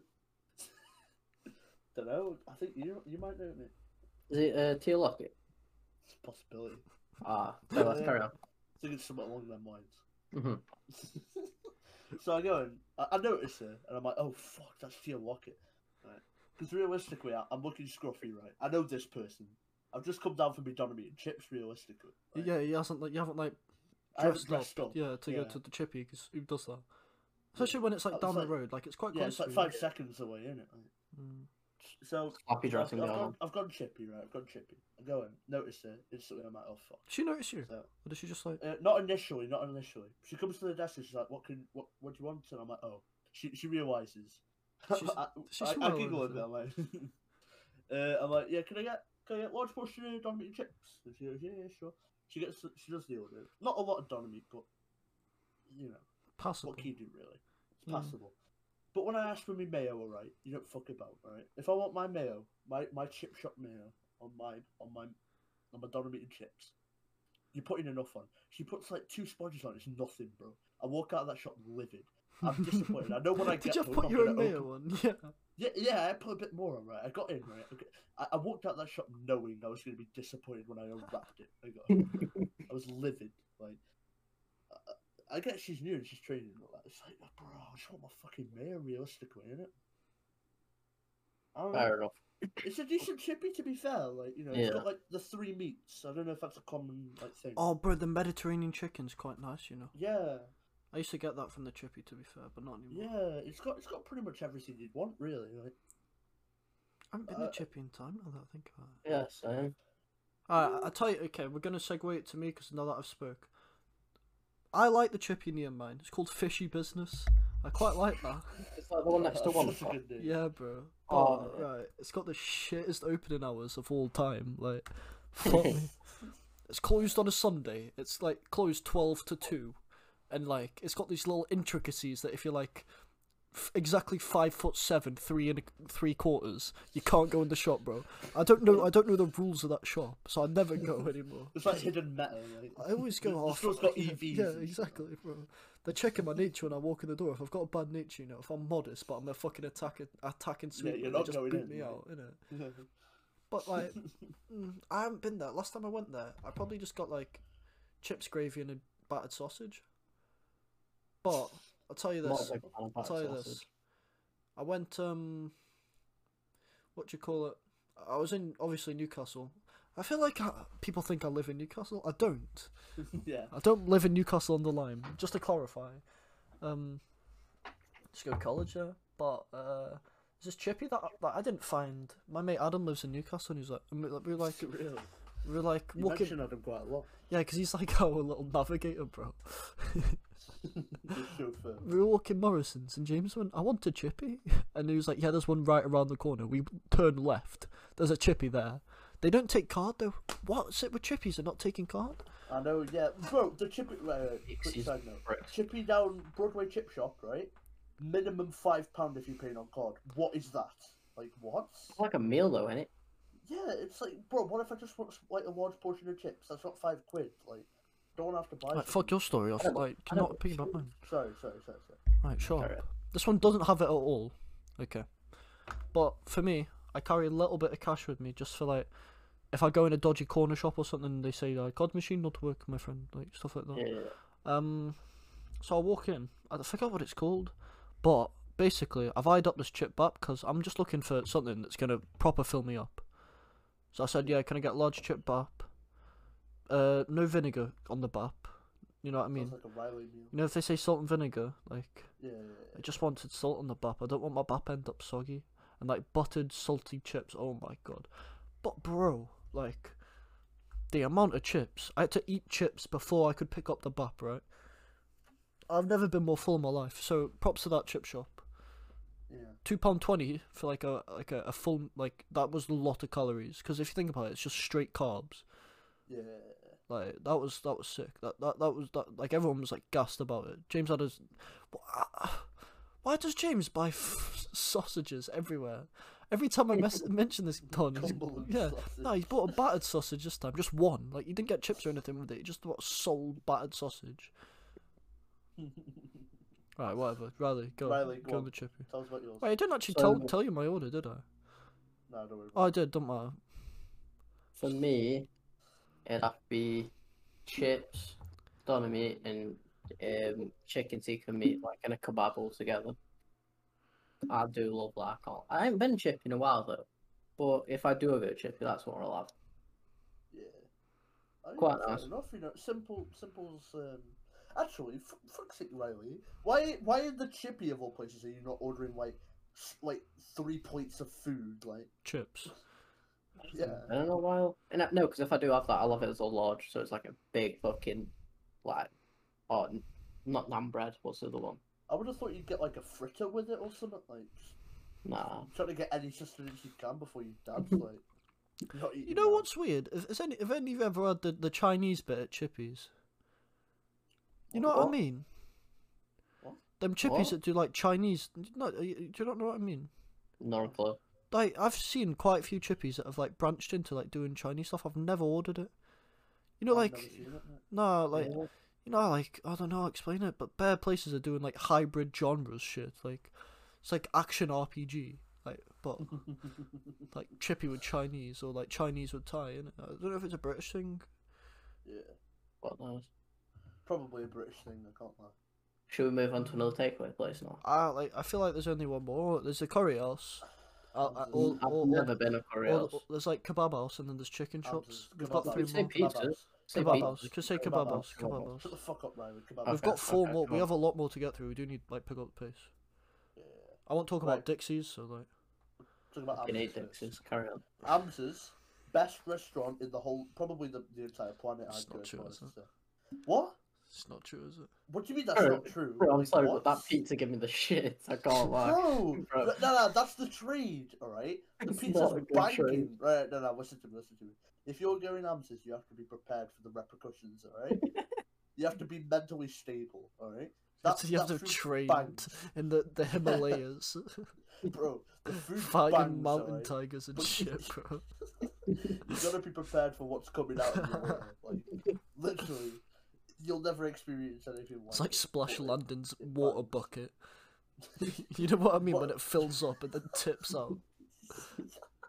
Don't know. I think you might know me. Is it Tia Lockett? It's a possibility. So let's carry on. I think it's something along them lines. Mm-hmm. So I go and I notice her, and I'm like, oh fuck, that's Tia Lockett. Right? Because realistically, I'm looking scruffy, right? I know this person. I've just come down from McDonald's eating chips, realistically. Right? Yeah, you haven't dressed up. Yeah, to go to the Chippy, because who does that? Especially when it's like down the road, like it's quite close. Yeah, it's like 5 seconds away, isn't it? Like, so happy dressing down. I've gone Chippy, right? I've gone Chippy. I go and notice her instantly. I'm like, oh fuck. She noticed you? So, or did she just like? Not initially. She comes to the desk and she's like, what do you want? And I'm like, oh. She realizes. I giggle a bit. I'm like, yeah, can I get large portion of Don Meat and chips? And she goes, yeah, sure. She does the order. Not a lot of Don Meat, but you know, passable. What can you do really? It's passable. But when I ask for my mayo, alright, you don't fuck about, right? If I want my mayo, my chip shop mayo on my Don Meat and chips, you put in enough on. She puts like 2 sponges on. It's nothing, bro. I walk out of that shop livid. I'm disappointed. I know when I get. Did you put your own mayo on? Yeah. Yeah. I put a bit more on, right? I got in, right. Okay. I walked out that shop knowing I was going to be disappointed when I unwrapped it. I was livid. Like, I guess she's new and she's training. It's like, bro, I just want my fucking mayo, realistically, innit? Fair enough. It's a decent chippy, to be fair. Like, you know, it's got like the 3 meats. I don't know if that's a common like thing. Oh, bro, the Mediterranean chicken's quite nice, you know. Yeah. I used to get that from the Chippy, to be fair, but not anymore. Yeah, it's got pretty much everything you'd want, really. Like, I haven't been to Chippy in time, now that I think about it. Yeah, same. Alright, I'll tell you, okay, we're going to segue it to me, because now that I've spoke. I like the Chippy near mine. It's called Fishy Business. I quite like that. It's like the one next to one. Yeah, bro. Oh, right. It's got the shittest opening hours of all time. Like, fuck me. It's closed on a Sunday. It's, like, closed 12 to 2. And like, it's got these little intricacies that if you're like exactly 5'7", 3 3/4, you can't go in the shop, bro. I don't know the rules of that shop, so I never go anymore. It's like hidden metal. Like, I always go half. It's got EVs. Yeah, exactly, bro. They're checking my nature when I walk in the door. If I've got a bad nature, you know, if I'm modest, but I'm a fucking attacking sweet, you're they not just going boot in, me right? out, innit? But like, I haven't been there. Last time I went there, I probably just got like chips, gravy, and a battered sausage. But I'll tell you this. I'll tell you this. I went what do you call it? I was in obviously Newcastle. I feel like people think I live in Newcastle. I don't. Yeah. I don't live in Newcastle on the Lime. Just to clarify, just go to college there. But there's this chippy that I didn't find. My mate Adam lives in Newcastle, and he's like, we were like, Really? we were like You walking. mentioned Adam quite a lot. Yeah, because he's like our little navigator, bro. The chauffeur. We were walking Morrison's, and James went, "I want a chippy," and he was like, "Yeah, there's one right around the corner." We turned left. There's a chippy there. They don't take card though. What's it with chippies? They're not taking card. I know, yeah. Bro, the chippy... quick Excuse side note. me. Chippy down Broadway Chip Shop, right? Minimum £5 if you're paying on card. What is that? Like, what? It's like a meal though, isn't it? Yeah, it's like, bro, what if I just want, like, a large portion of chips? That's not £5. Like, don't want to have to buy Like, something. fuck your story off. Like, cannot piggyback mine. Sorry. Right, sure. Carry on. This one doesn't have it at all. Okay. But for me, I carry a little bit of cash with me just for like, if I go in a dodgy corner shop or something, they say like, "Card machine not to work, my friend," like stuff like that. Yeah. So I walk in. I forgot what it's called, but basically I've eyed up this chip bap because I'm just looking for something that's gonna proper fill me up. So I said, "Yeah, can I get large chip bap? No vinegar on the bap. You know what I mean? Sounds like a Riley meal. You know if they say salt and vinegar, like Yeah. I just wanted salt on the bap. I don't want my bap end up soggy. And like buttered salty chips. Oh my god. But bro, like the amount of chips. I had to eat chips before I could pick up the bap, right? I've never been more full in my life. So props to that chip shop. Yeah. £2.20 for like a full, like that was a lot of calories. Because if you think about it, it's just straight carbs. Yeah. Like that was sick. That was like everyone was like gassed about it. James had his. Why does James buy sausages everywhere? Every time I mention this, Don, Cumberland yeah, sausage. no, he bought a battered sausage this time, just one. Like he didn't get chips or anything with it. He just bought sole battered sausage. Right, whatever. Riley, go Go on on. the chippy. Tell us about yours. Wait, I didn't actually So- tell you my order, did I? No, don't worry Oh, about I did. Don't matter. For me, it'd have to be chips, doner meat, and chicken tikka meat, like in a kebab all together. I do love that. I haven't been chippy in a while though, but if I do have a chippy, that's what I'll have. Yeah. I think Quite that's fair nice. enough, you know. Simple's. Actually, fuck's sake, Riley. Why in the chippy of all places are you not ordering like 3 plates of food? Like, Chips. yeah. I don't know why. No, because if I do have that, I love it as a large, so it's like a big fucking like, not naan bread. What's the other one? I would have thought you'd get like a fritter with it or something. Like, Nah. trying to get any sustenance you can before you dance. Like, not eating You know that. what's weird? Have any of you ever had the Chinese bit at Chippies? You know what I What? mean? What? Them Chippies What? that do like Chinese. No, do you not know what I mean? Not a clue. Like I've seen quite a few Chippies that have like branched into like doing Chinese stuff. I've never ordered it. You know, I've like never seen it, mate. no, like Yeah. you know, like I don't know how to explain it, but bare places are doing like hybrid genres shit. Like it's like action RPG, like but like Chippy with Chinese or like Chinese with Thai. Innit? I don't know if it's a British thing. Yeah, What knows? probably a British thing. I can't lie. Should we move on to another takeaway place now? I feel like there's only one more. There's a curry house. I've never been a curry house. There's like kebab house and then there's chicken shops. We've got Kebab three house. Say more. pizza. house. Say Kebab pizza. house. Just say Kebab kebab house, house. kebab Kebab house. Shut house. the fuck up, Riley. Kebab We've Okay, got four okay, more. We come have a lot more to get through. We do need like pick up the pace. Yeah. I won't talk Right. about Dixie's. So like, Talk about Fucking hate Ams's first. Dix's. Carry on. Ams's best restaurant in the whole, probably the entire planet. It's I'd not go true, as is far it? as to say. What? it's not true, is it? What do you mean that's Bro, not true? Bro, I'm Like, sorry, what? but that pizza gave me the shit. I can't lie. Bro, Bro. no, that's the trade, alright? The It's pizza's not a good banking. trade. Right, no, listen to me. If you're going Ams's, you have to be prepared for the repercussions, alright? You have to be mentally stable, alright? You have to food train bangs, in the Himalayas, bro. The food fighting bangs, mountain alright? tigers and But- shit, bro. You gotta be prepared for what's coming out of your way. Like, literally, you'll never experience anything like It's like it. Splash But, Landon's it water bangs. bucket. You know what I mean when What? it fills up and then tips out.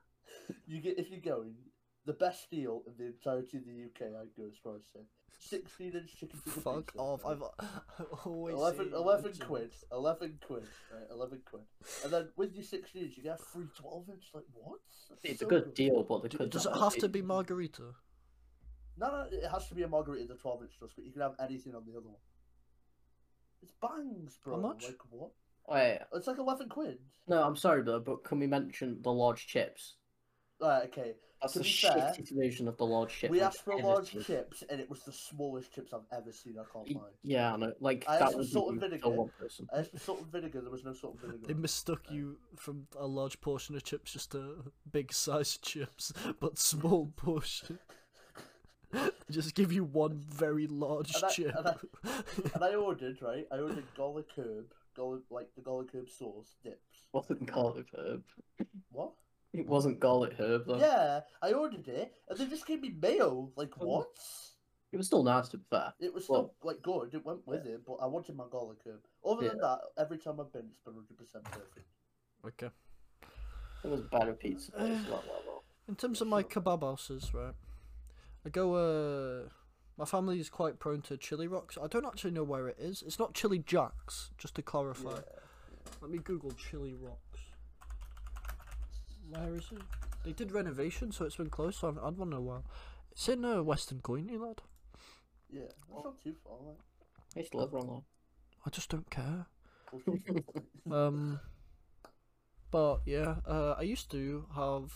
You get if you're going the best deal in the entirety of the UK. I'd go as far as saying 16-inch chicken finger Fuck pizza. off! right? I've always 11, seen 11 mentioned. quid, 11 quid, right? 11 quid, and then with your 16-inch, you get a free 12-inch. Like what? That's It's so a good deal, but they could. Does it not have be- to be margarita? No, it has to be a margarita, the 12-inch does, but you can have anything on the other one. It's bangs, bro. How much? Like what? Wait, It's like 11 quid. no, I'm sorry, but can we mention the large chips? Okay. That's To the be fair, shittiest version of the large chip. we I've asked for ever large seen. chips, and it was the smallest chips I've ever seen. I can't lie. Yeah, I know. Like I that asked for would salt and be vinegar. for one person. I asked for salt and vinegar. There was no salt and They vinegar. mistook you from a large portion of chips just to big sized chips, but small portion. Just give you one very large And I- chip. and I ordered, right? I ordered garlic herb, like the garlic herb sauce dips. Wasn't garlic herb. What? It wasn't garlic herb though. Yeah, I ordered it, and they just gave me mayo. Like what? It was still nice to be fair. It was still like good. It went with it, but I wanted my garlic herb. Other than that, every time I've been, it's been 100% perfect. Okay. It was better pizza. But it's not that well. In terms of my kebab houses, right? I go. My family is quite prone to Chili Rocks. I don't actually know where it is. It's not Chili Jack's, just to clarify. Yeah. Let me Google Chili Rocks. Where is it? They did renovation, so it's been closed. So I'd want to know where. It's in Western County, lad. Yeah, that's not too far. Like. I used to live around I just don't care. there. But yeah, I used to have.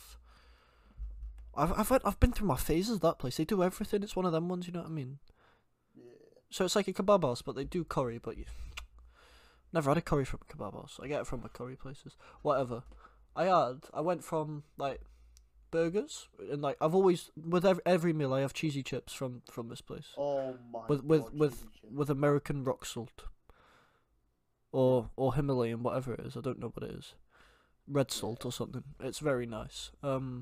I've been through my phases of that place. They do everything. It's one of them ones, you know what I mean? Yeah. So it's like a kebab house, but they do curry. But you never had a curry from a kebab house. I get it from my curry places. Whatever. I went from like burgers and like I've always with every meal I have cheesy chips from this place Oh my with God, cheesy chips. with American rock salt or Himalayan, whatever it is. I don't know what it is. Red salt or something. It's very nice.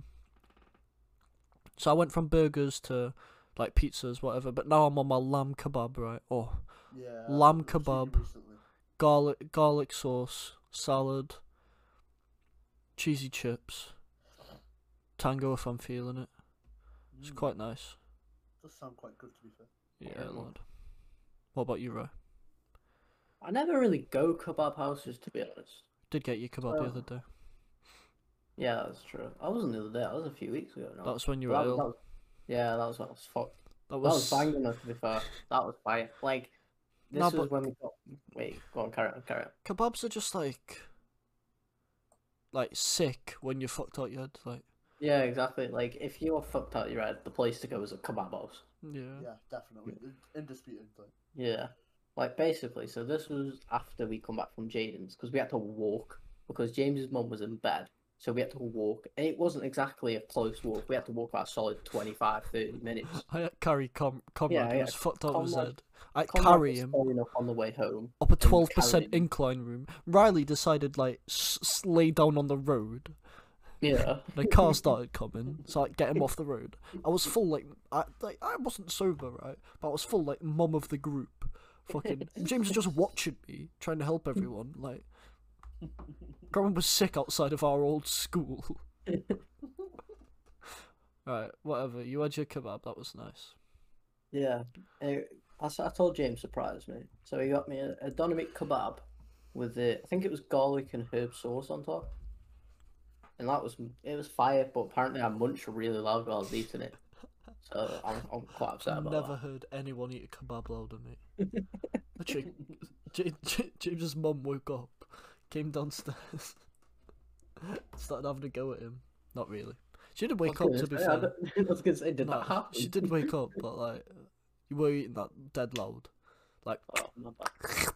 So I went from burgers to like pizzas, whatever. But now I'm on my lamb kebab, right? Oh, Yeah. lamb I've seen it kebab. recently. garlic sauce, salad, cheesy chips, tango if I'm feeling it. It's Mm, quite nice. Does sound quite good to be fair. Yeah, Yeah. lad. What about you, Ray? I never really go kebab houses to be honest. Did get your kebab the other day. Yeah, that's true. I wasn't the other day. I was a few weeks ago now. That's when you were That was- ill. that was- yeah, that was when I was fucked. That That was was banging though, to be fair. That was fire. Like, this No, was but- when we got. Wait, go on, carry on, carry on. kebabs are just like sick when you're fucked out your head. Like Yeah, exactly. Like, if you're fucked out your head, the place to go is a kebab house. yeah. Yeah, definitely. Indisputed. Like. Yeah. Like, basically, so this was after we come back from Jaden's, because we had to walk, because James's mum was in bed, so we had to walk. And it wasn't exactly a close walk. We had to walk about a solid 25, 30 minutes. I had carry Conrad. Yeah, He yeah. was fucked out of his Conrad- head. I Conrad carry was him throwing up on the way home. up a and we 12% carried him. incline room. Riley decided like lay down on the road. Yeah. The car started coming, so I get him off the road. I was full I wasn't sober, right? But I was full like mum of the group. Fucking James was just watching me, trying to help everyone. Like, Grandma was sick outside of our old school. Right, whatever. You had your kebab. That was nice. Yeah. I told James surprised me. So he got me a doner meat kebab with I think it was garlic and herb sauce on top. And it was fire, but apparently I munched really loud while I was eating it. So I'm quite upset I've about never that. heard anyone eat a kebab louder, mate. Literally, James's mum woke up, came downstairs, started having a go at him. Not really. She did wake up, to be fair. I was gonna say, did No, that happen? she did wake up, but like, you were eating that dead loud. Like, Oh, my bad.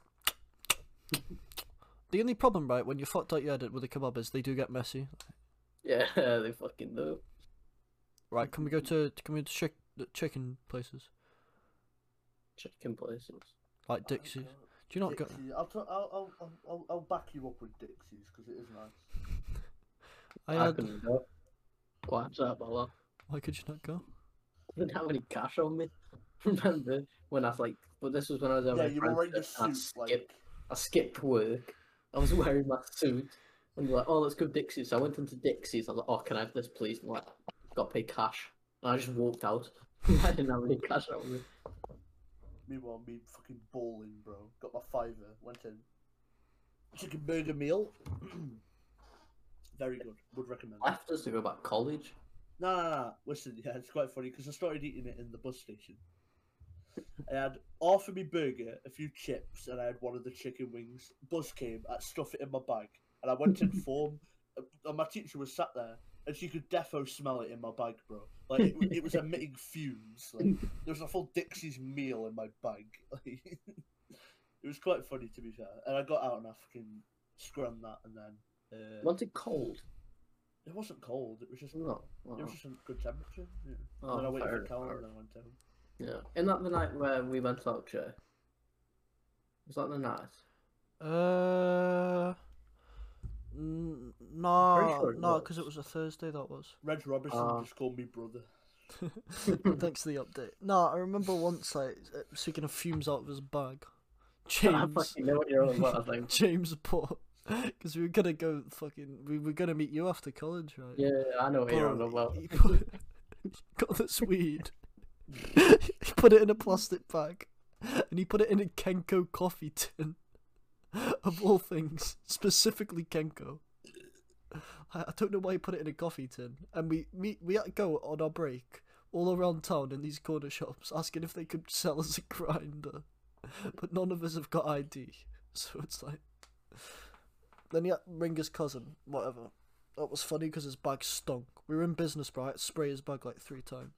the only problem, right, when you're fucked out your head with a kebab is they do get messy. Yeah, they fucking do. Right, can we go to chicken places Chicken places. like Dixie's? Do you not go? Dixie. I'll back you up with Dixie's because it is nice. I had. couldn't go. Quite upset about that. Why could you not go? I didn't have any cash on me. Remember when I was like, but this was when I was at Yeah, my you were friend's wearing your house, and suit. Like, I skipped work. I was wearing my suit, And they're like, oh, let's go Dixie's. So I went into Dixie's. I was like, oh, can I have this, please? And like, got to pay cash. And I just walked out. I didn't have any cash on me. Meanwhile, me fucking bowling, bro. Got my fiver. Went in. Chicken burger meal. Very good. Would recommend. Left us to go back to college. No. Listen, yeah, it's quite funny because I started eating it in the bus station. I had half of me burger, a few chips, and I had one of the chicken wings. Bus came, I stuffed it in my bag, and I went in form. And my teacher was sat there, and she could defo smell it in my bag, bro. Like it was emitting fumes. Like there was a full Dixie's meal in my bag. Like, it was quite funny, to be fair. And I got out and I fucking scrummed that, and then Was it cold? it wasn't cold. It was just No. it was just a good temperature. Yeah. Oh, And then I waited for fair, a towel, fair. and then I went home. Yeah. Isn't that the night where we went out, Jay? Was that the night? Nah, sure it nah, was. because it was a Thursday. That was. Reg Robertson Ah. just called me brother. Thanks for the update. Nah, I remember once, like, speaking of fumes out of his bag, I James, fucking know what you're on about, I think. James bought, because we were gonna go we were gonna meet you after college, right? Yeah, I know what you're on Bro, about. he got this weed. He put it in a plastic bag, and he put it in a Kenko coffee tin. Of all things, specifically Kenko. I don't know why he put it in a coffee tin. And we had to go on our break all around town in these corner shops asking if they could sell us a grinder. But none of us have got ID. So it's like... Then he had to ring his cousin, whatever. That was funny because his bag stunk. We were in business, bro. I had to spray his bag like 3 times.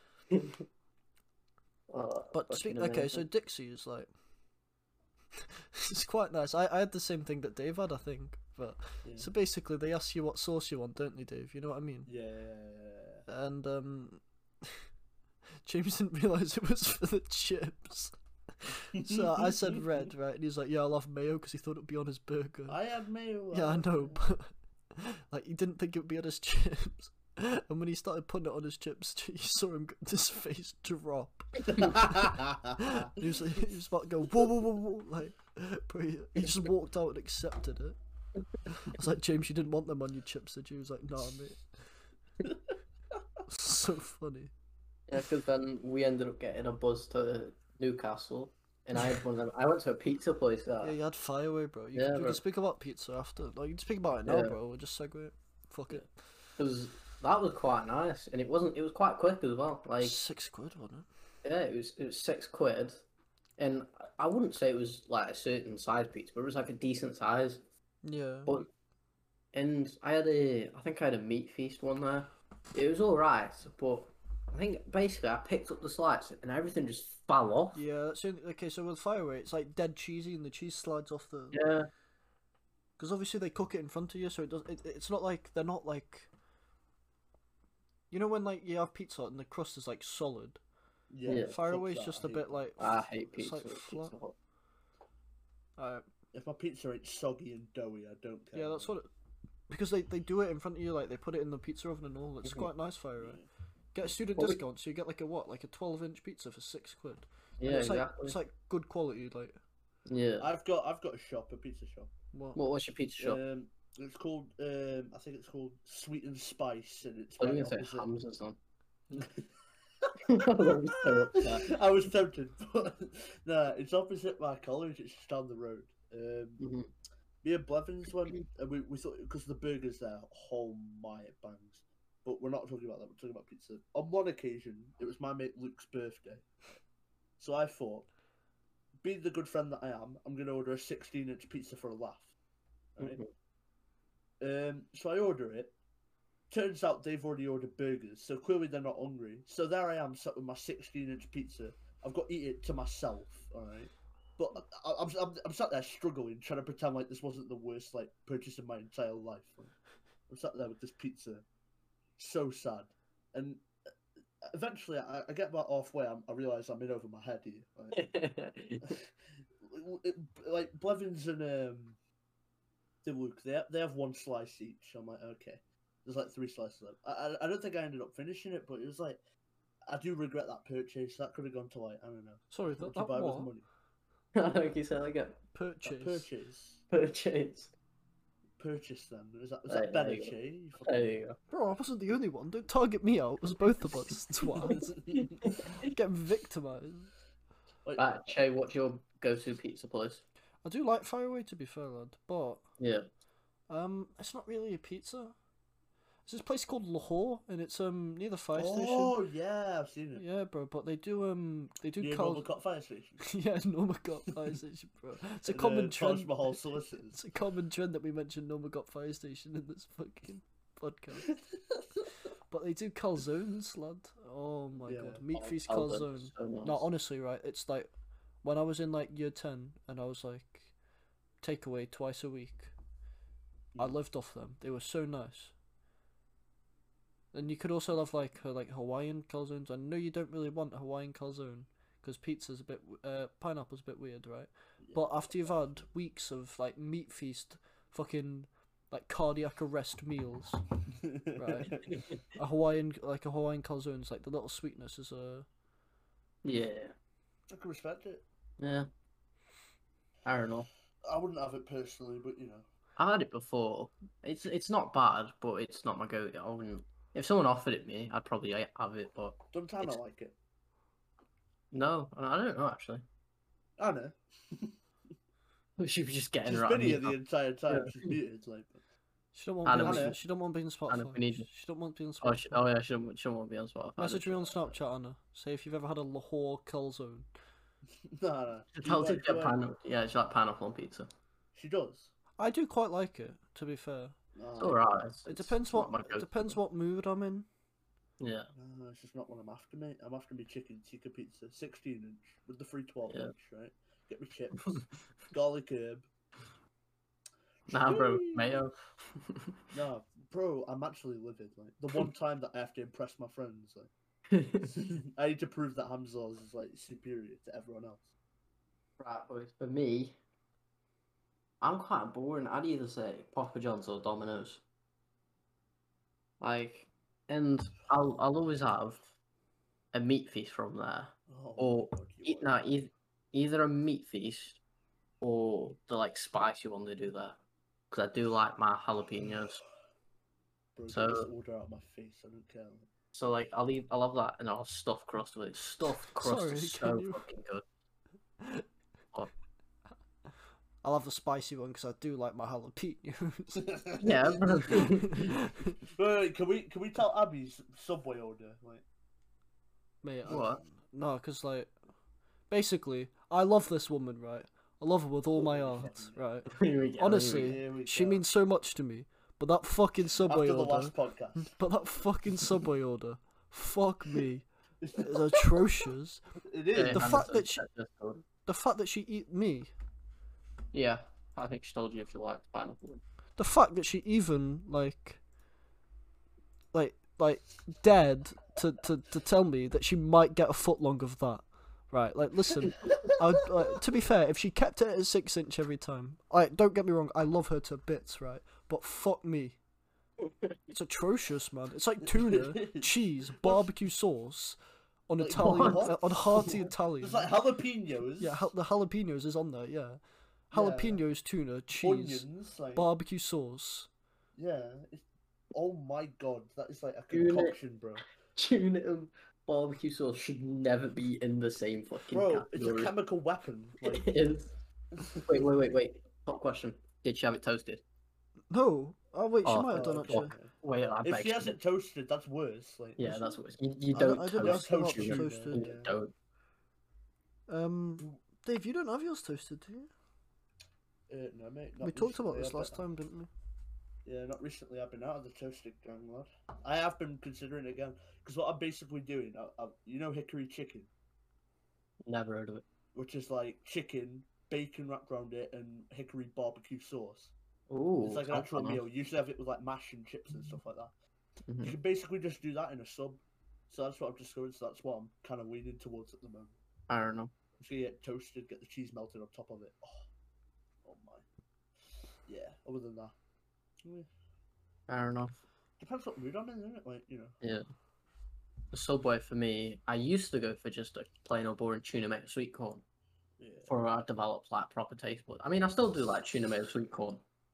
But okay, so Dixie is like... It's quite nice. I had the same thing that Dave had, I think. But Yeah. so basically, they ask you what sauce you want, don't they, Dave? You know what I mean? Yeah. And James didn't realise it was for the chips. So I said red, right? And he's like, "Yeah, I'll have mayo," because he thought it'd be on his burger. I had mayo. Yeah, I know, but like he didn't think it would be on his chips. And when he started putting it on his chips, you saw him his face drop. He was about to go whoa, whoa, whoa, whoa, like, but he just walked out and accepted it. I was like, James, you didn't want them on your chips, did you? He was like, nah, mate. So funny. Yeah, because then we ended up getting a bus to Newcastle, and I had one of them. I went to a pizza place there. Yeah, you had Fireway, bro. We bro. can speak about pizza after. Like, you can speak about it now, Yeah. bro. We'll just segue it. Fuck it. That was quite nice, and it was quite quick as well. Like, £6, wasn't yeah, it was £6, and I wouldn't say it was like a certain size pizza, but it was like a decent size. it? Yeah. But and I think I had a meat feast one there. It was all right, but I think basically I picked up the slice and everything just fell off. Yeah, okay, so with Fireway, it's like dead cheesy and the cheese slides off the... Yeah. Because obviously they cook it in front of you, so it does. It's not like... They're not like... You know when like you have pizza and the crust is like solid? Yeah. Fireway's fuck that, just I a hate bit like... I hate it's pizza. like with flat. Pizza Hut. If my pizza ain't soggy and doughy, I don't care. Yeah, that's what it... Because they do it in front of you, like they put it in the pizza oven and all. It's quite nice, Fireway. Get a student Well, discount, so you get like a what? Like a 12-inch pizza for £6. And Yeah, it's like exactly. it's like good quality, like Yeah. I've got a shop, a pizza shop. what? What's your pizza shop? It's called I think it's called Sweet and Spice, and it's I was right gonna say opposite. hams or something. I'm so upset. I was tempted, but nah, it's opposite my college. It's just down the road. Mhm. Me and Blevins went, and we thought because the burgers there, oh my, it bangs. But we're not talking about that. We're talking about pizza. On one occasion, it was my mate Luke's birthday, so I thought, being the good friend that I am, I'm gonna order a 16-inch pizza for a laugh. Right? So I order it. Turns out they've already ordered burgers, so clearly they're not hungry. So there I am, sat with my 16-inch pizza. I've got to eat it to myself, all right. But I'm sat there struggling, trying to pretend like this wasn't the worst like purchase of my entire life. I'm sat there with this pizza, so sad. And eventually, I get about halfway. I realise I'm in over my head here. Right? Like Blevins and Luke, they have one slice each. I'm like, okay. There's like 3 slices left. I don't think I ended up finishing it, but it was like, I do regret that purchase. That could have gone to like, I don't know. Sorry, What that you buy with what? money? I think you said like a A Purchase. purchase. purchase. purchase them? Is that There better, you go. Che? You There you go. Bro, I wasn't the only one. Don't target me out. It was both of us. Twat. Getting victimised. Like, Right, Che, what's your go-to pizza place? I do like Fireway, to be fair, lad, but Yeah. it's not really a pizza. It's this place called Lahore, and it's near the fire station. oh yeah, I've seen it. Yeah, bro, but they do Near Cal- Robocop fire station. yeah, Normagot fire station, bro. It's a And, common Taj trend. Mahal solicitors. It's a common trend that we mention Normagot fire station in this fucking podcast. But they do calzones, lad. Oh my Yeah. god, meat feast Oh, that's calzone. so nice. No, honestly, right? It's like when I was in like year 10 and I was like takeaway twice a week. I lived off them. They were so nice. And you could also have like Hawaiian calzones. I know you don't really want a Hawaiian calzone because pizza's a bit pineapple's a bit weird, right? But after you've had weeks of like meat feast, fucking like cardiac arrest meals, right? a Hawaiian calzone's like the little sweetness is Yeah. I can respect it. Yeah. I don't know. I wouldn't have it personally, but you know. I've had it before. It's not bad, but it's not my go-to. I wouldn't. If someone offered it me, I'd probably have it, but Don't I It's- not like it? no, I don't know actually. I know. She was just getting She's right. been here the entire time. She's muted, like. she don't want Anna, to we- be, she don't want to be on Anna, we Spotify. need- She don't want to be on Oh, Spotify. oh yeah, she don't want to be on Spotify. Message me on Snapchat, Anna. Say if you've ever had a Lahore calzone. No. Tell her to She get went- pineapple. Yeah, she like pineapple on pizza. She does. I do quite like it, to be fair. No, It's alright. It depends not my what go-to. depends what mood I'm in. Yeah. No, it's just not what I'm after, mate. I'm after me chicken tikka pizza, 16-inch with the free 12-inch, right? Get me chips, garlic herb. Nah, bro, Sheesh. mayo. No, bro, I'm actually livid. Like the one time that I have to impress my friends, like I need to prove that Hamza's is like superior to everyone else. Right, boys. For me, I'm quite boring. I'd either say Papa John's or Domino's. Like, and I'll always have a meat feast from there, Oh, or my God, you are- either a meat feast or the like spicy one they do there. Because I do like my jalapenos. Bro, get so- this order out of my face. I don't care. So like I'll have that and I'll have stuffed crust with it. Stuffed crust Sorry, is can so you- fucking good. I'll have the spicy one because I do like my jalapenos. Yeah, bro. Wait, can we tell Abby's Subway order? Like, Mate, What? No, because like, basically, I love this woman, right? I love her with all my heart, right? Here we go, Honestly, here we she go. means so much to me. But that fucking Subway after the order, last podcast. but that fucking Subway order, fuck me, is atrocious. It Yeah, is. The fact that she- that's good. The fact that she eat me, Yeah, I think she told you if you liked pineapple. the fact that she even like dared to tell me that she might get a foot long of that. Right, like listen, to be fair, if she kept it at a 6-inch every time, don't get me wrong, I love her to bits, right? But fuck me, it's atrocious, man. It's like tuna, cheese, barbecue sauce, on Like, Italian, what? on hearty Italian. It's like jalapenos. Yeah, the jalapenos is on there. Yeah, Yeah. jalapenos, tuna, cheese, Onions. Like, barbecue sauce. yeah. Oh my god, that is like a Tuna- concoction, bro. Tuna and barbecue sauce should never be in the same fucking Bro, it's a category. chemical weapon. Like, It is. Wait. Top question. Did she have it toasted? No. Oh wait, she Oh, might have done oh, actually. fuck. Wait, I if bet she hasn't toasted, that's worse. Like, Yeah, that's what you I don't don't- I don't toast have much tuna. toasted. You don't. Dave, you don't have yours toasted, do you? No, mate. not We talked about recently, this I last bet- time, didn't we? Yeah, not recently. I've been out of the toasted gang, lad. I have been considering it again because what I'm basically doing, you know, hickory chicken, Never heard of it. which is like chicken, bacon wrapped around it, and hickory barbecue sauce. Ooh, It's like an sounds actual fun. meal. You usually have it with like mash and chips and stuff like that. You Mhm. can basically just do that in a sub. So that's what I've discovered. So that's what I'm kind of leaning towards at the moment. I don't know. Just gonna get toasted, get the cheese melted on top of it. Oh my. Yeah. Other than that, Fair enough. depends what mood I'm in, isn't it? Like, you know. Yeah. The Subway for me, I used to go for just a plain old boring tuna mayo sweet corn Yeah. before I developed like proper taste buds. I mean, I still do like tuna mayo sweet corn,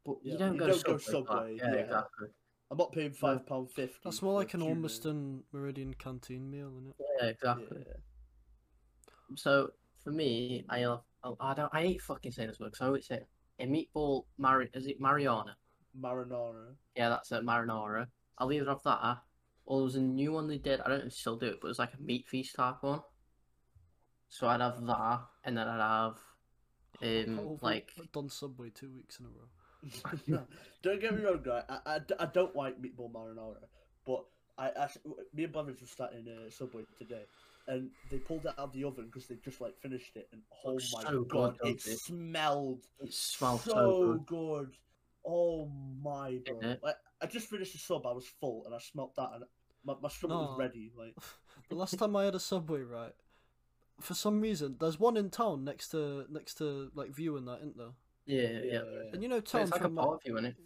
but Yeah, you don't go Subway. Yeah. Exactly. I'm not paying £5.50. That's more like an for tuna. Ormiston Meridian canteen meal, isn't it? Yeah, exactly. Yeah. So for me, I hate fucking saying this word because I always say a meatball is it Mariana? Marinara. Yeah, that's it, marinara. I'll either have that, or there was a new one they did. I don't know if they still do it, but it was like a meat feast type one. So I'd have that, and then I'd have like I've done Subway 2 weeks in a row. Don't get me wrong, guy. I don't like meatball marinara, but me and Blevins were starting Subway today, and they pulled it out of the oven because they just like finished it, and oh Looks my so god, good, it smelled it smells so good. Oh my bro! Didn't it? Like, I just finished the sub, I was full, and I smelt that, and my stomach was No. ready. Like The last time I had a Subway, right? For some reason, there's one in town next to like View and that, isn't there? Yeah. And you know, So town it's like a from part of you, isn't it?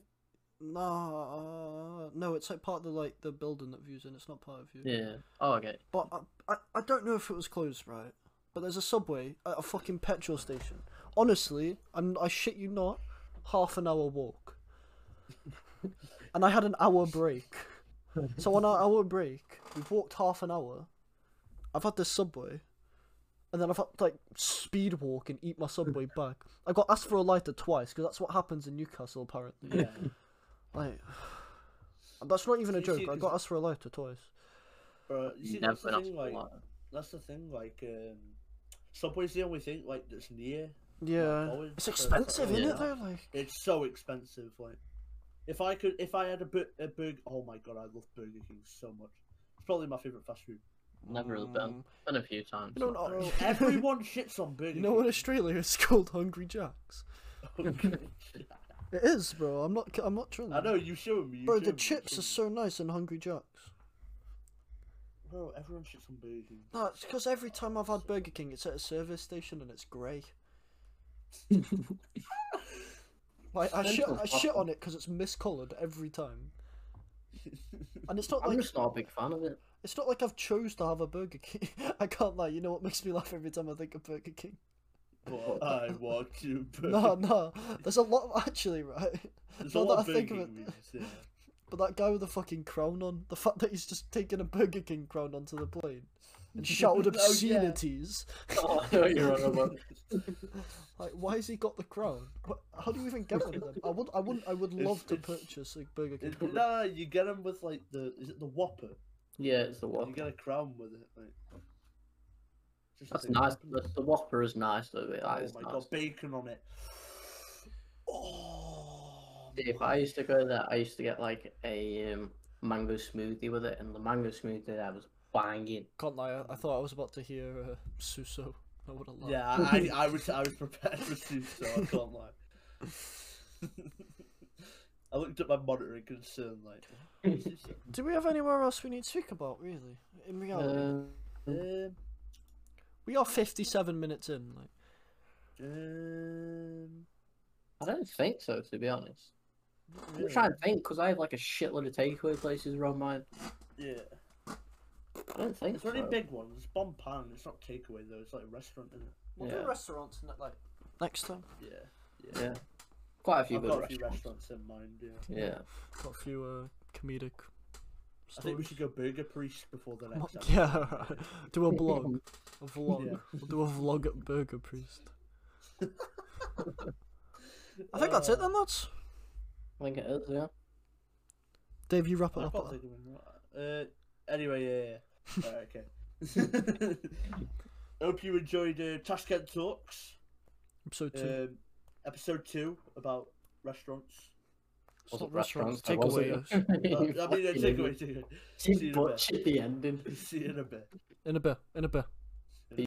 no, it's like part of the building that View's in. It's not part of View. Yeah. Oh, okay. But I don't know if it was closed, right? But there's a Subway at a fucking petrol station. Honestly, I shit you not, half an hour walk. And I had an hour break. So on our hour break, we've walked half an hour. I've had this Subway. And then I've had to like speed walk and eat my Subway back. I got asked for a lighter twice because that's what happens in Newcastle apparently. yeah, Like, that's not even a You joke. see, I got asked for a lighter twice. bro. You see, Never that's the been asked thing. for Like, that. that's the thing. Like, Subway's the only thing like that's near. Yeah, always- it's so expensive, like, isn't yeah. it? Though, like, It's so expensive. Like, if I had a burger, oh my god, I love Burger King so much. It's probably my favorite fast food. Never really been. Been a few times. You know, not, Bro, everyone shits on Burger you know, in King. Australia, it's called Hungry Jacks. It is, bro. I'm not trolling. I know you showed me. Bro, the chips are so nice in Hungry Jacks. Bro, everyone shits on Burger King. No, it's because every time I've had Burger King, it's at a service station and it's grey. Like I shit on it because it's miscoloured every time. And it's not I'm like just not a big fan of it. it's not like I've chose to have a Burger King. I can't lie. You know what makes me laugh every time I think of Burger King? But I want to. No. There's a lot actually, right? There's Now a lot that of I think Burger of King it. memes, yeah. But that guy with the fucking crown on, the fact that he's just taken a Burger King crown onto the plane and shouted Oh, yeah. obscenities. Oh, I know what you're on about. Like, why has he got the crown? How do you even get one of them? I would love to purchase a Burger King. No, you get them with like is it the Whopper? Yeah, it's the You Whopper. get a crown with it. Like, just That's like- nice. The Whopper is nice though. That Oh is my nice. god, bacon on it. Oh. If I used to go there, I used to get like a mango smoothie with it, and the mango smoothie there was banging. Can't lie, I thought I was about to hear Suso. I would have laughed. Yeah, I was prepared for Suso, I can't lie. I looked at my monitor in concern, like. Suso? Do we have anywhere else we need to speak about, really? In reality, Um, we are 57 minutes in. Like, I don't think so, to be honest. I'm really. trying to think because I have like a shitload of takeaway places around mine. Yeah. I don't think It's really so. big ones. It's Bon Pan. It's not takeaway though. It's like a restaurant, isn't it? we'll Yeah. do restaurants like next time. Yeah. Yeah, quite a few I've good got a few restaurants. restaurants in mind. Yeah. Yeah. Got a few comedic. I think we stories. should go Burger Priest before the next episode. Yeah, right. Do a blog. A vlog. Yeah. We'll do a vlog at Burger Priest. I think that's it then, lads. I think it is. Yeah. Dave, you wrap it I up. can't think of one. Anyway, yeah. Okay. Hope you enjoyed Tashkent Talks, Episode 2. episode 2 about restaurants. It's Was not it restaurants, restaurants? takeaways. You I mean, fucking takeaway. idiot. See you in a bit. Butchered the ending. See you in a bit. In a bit.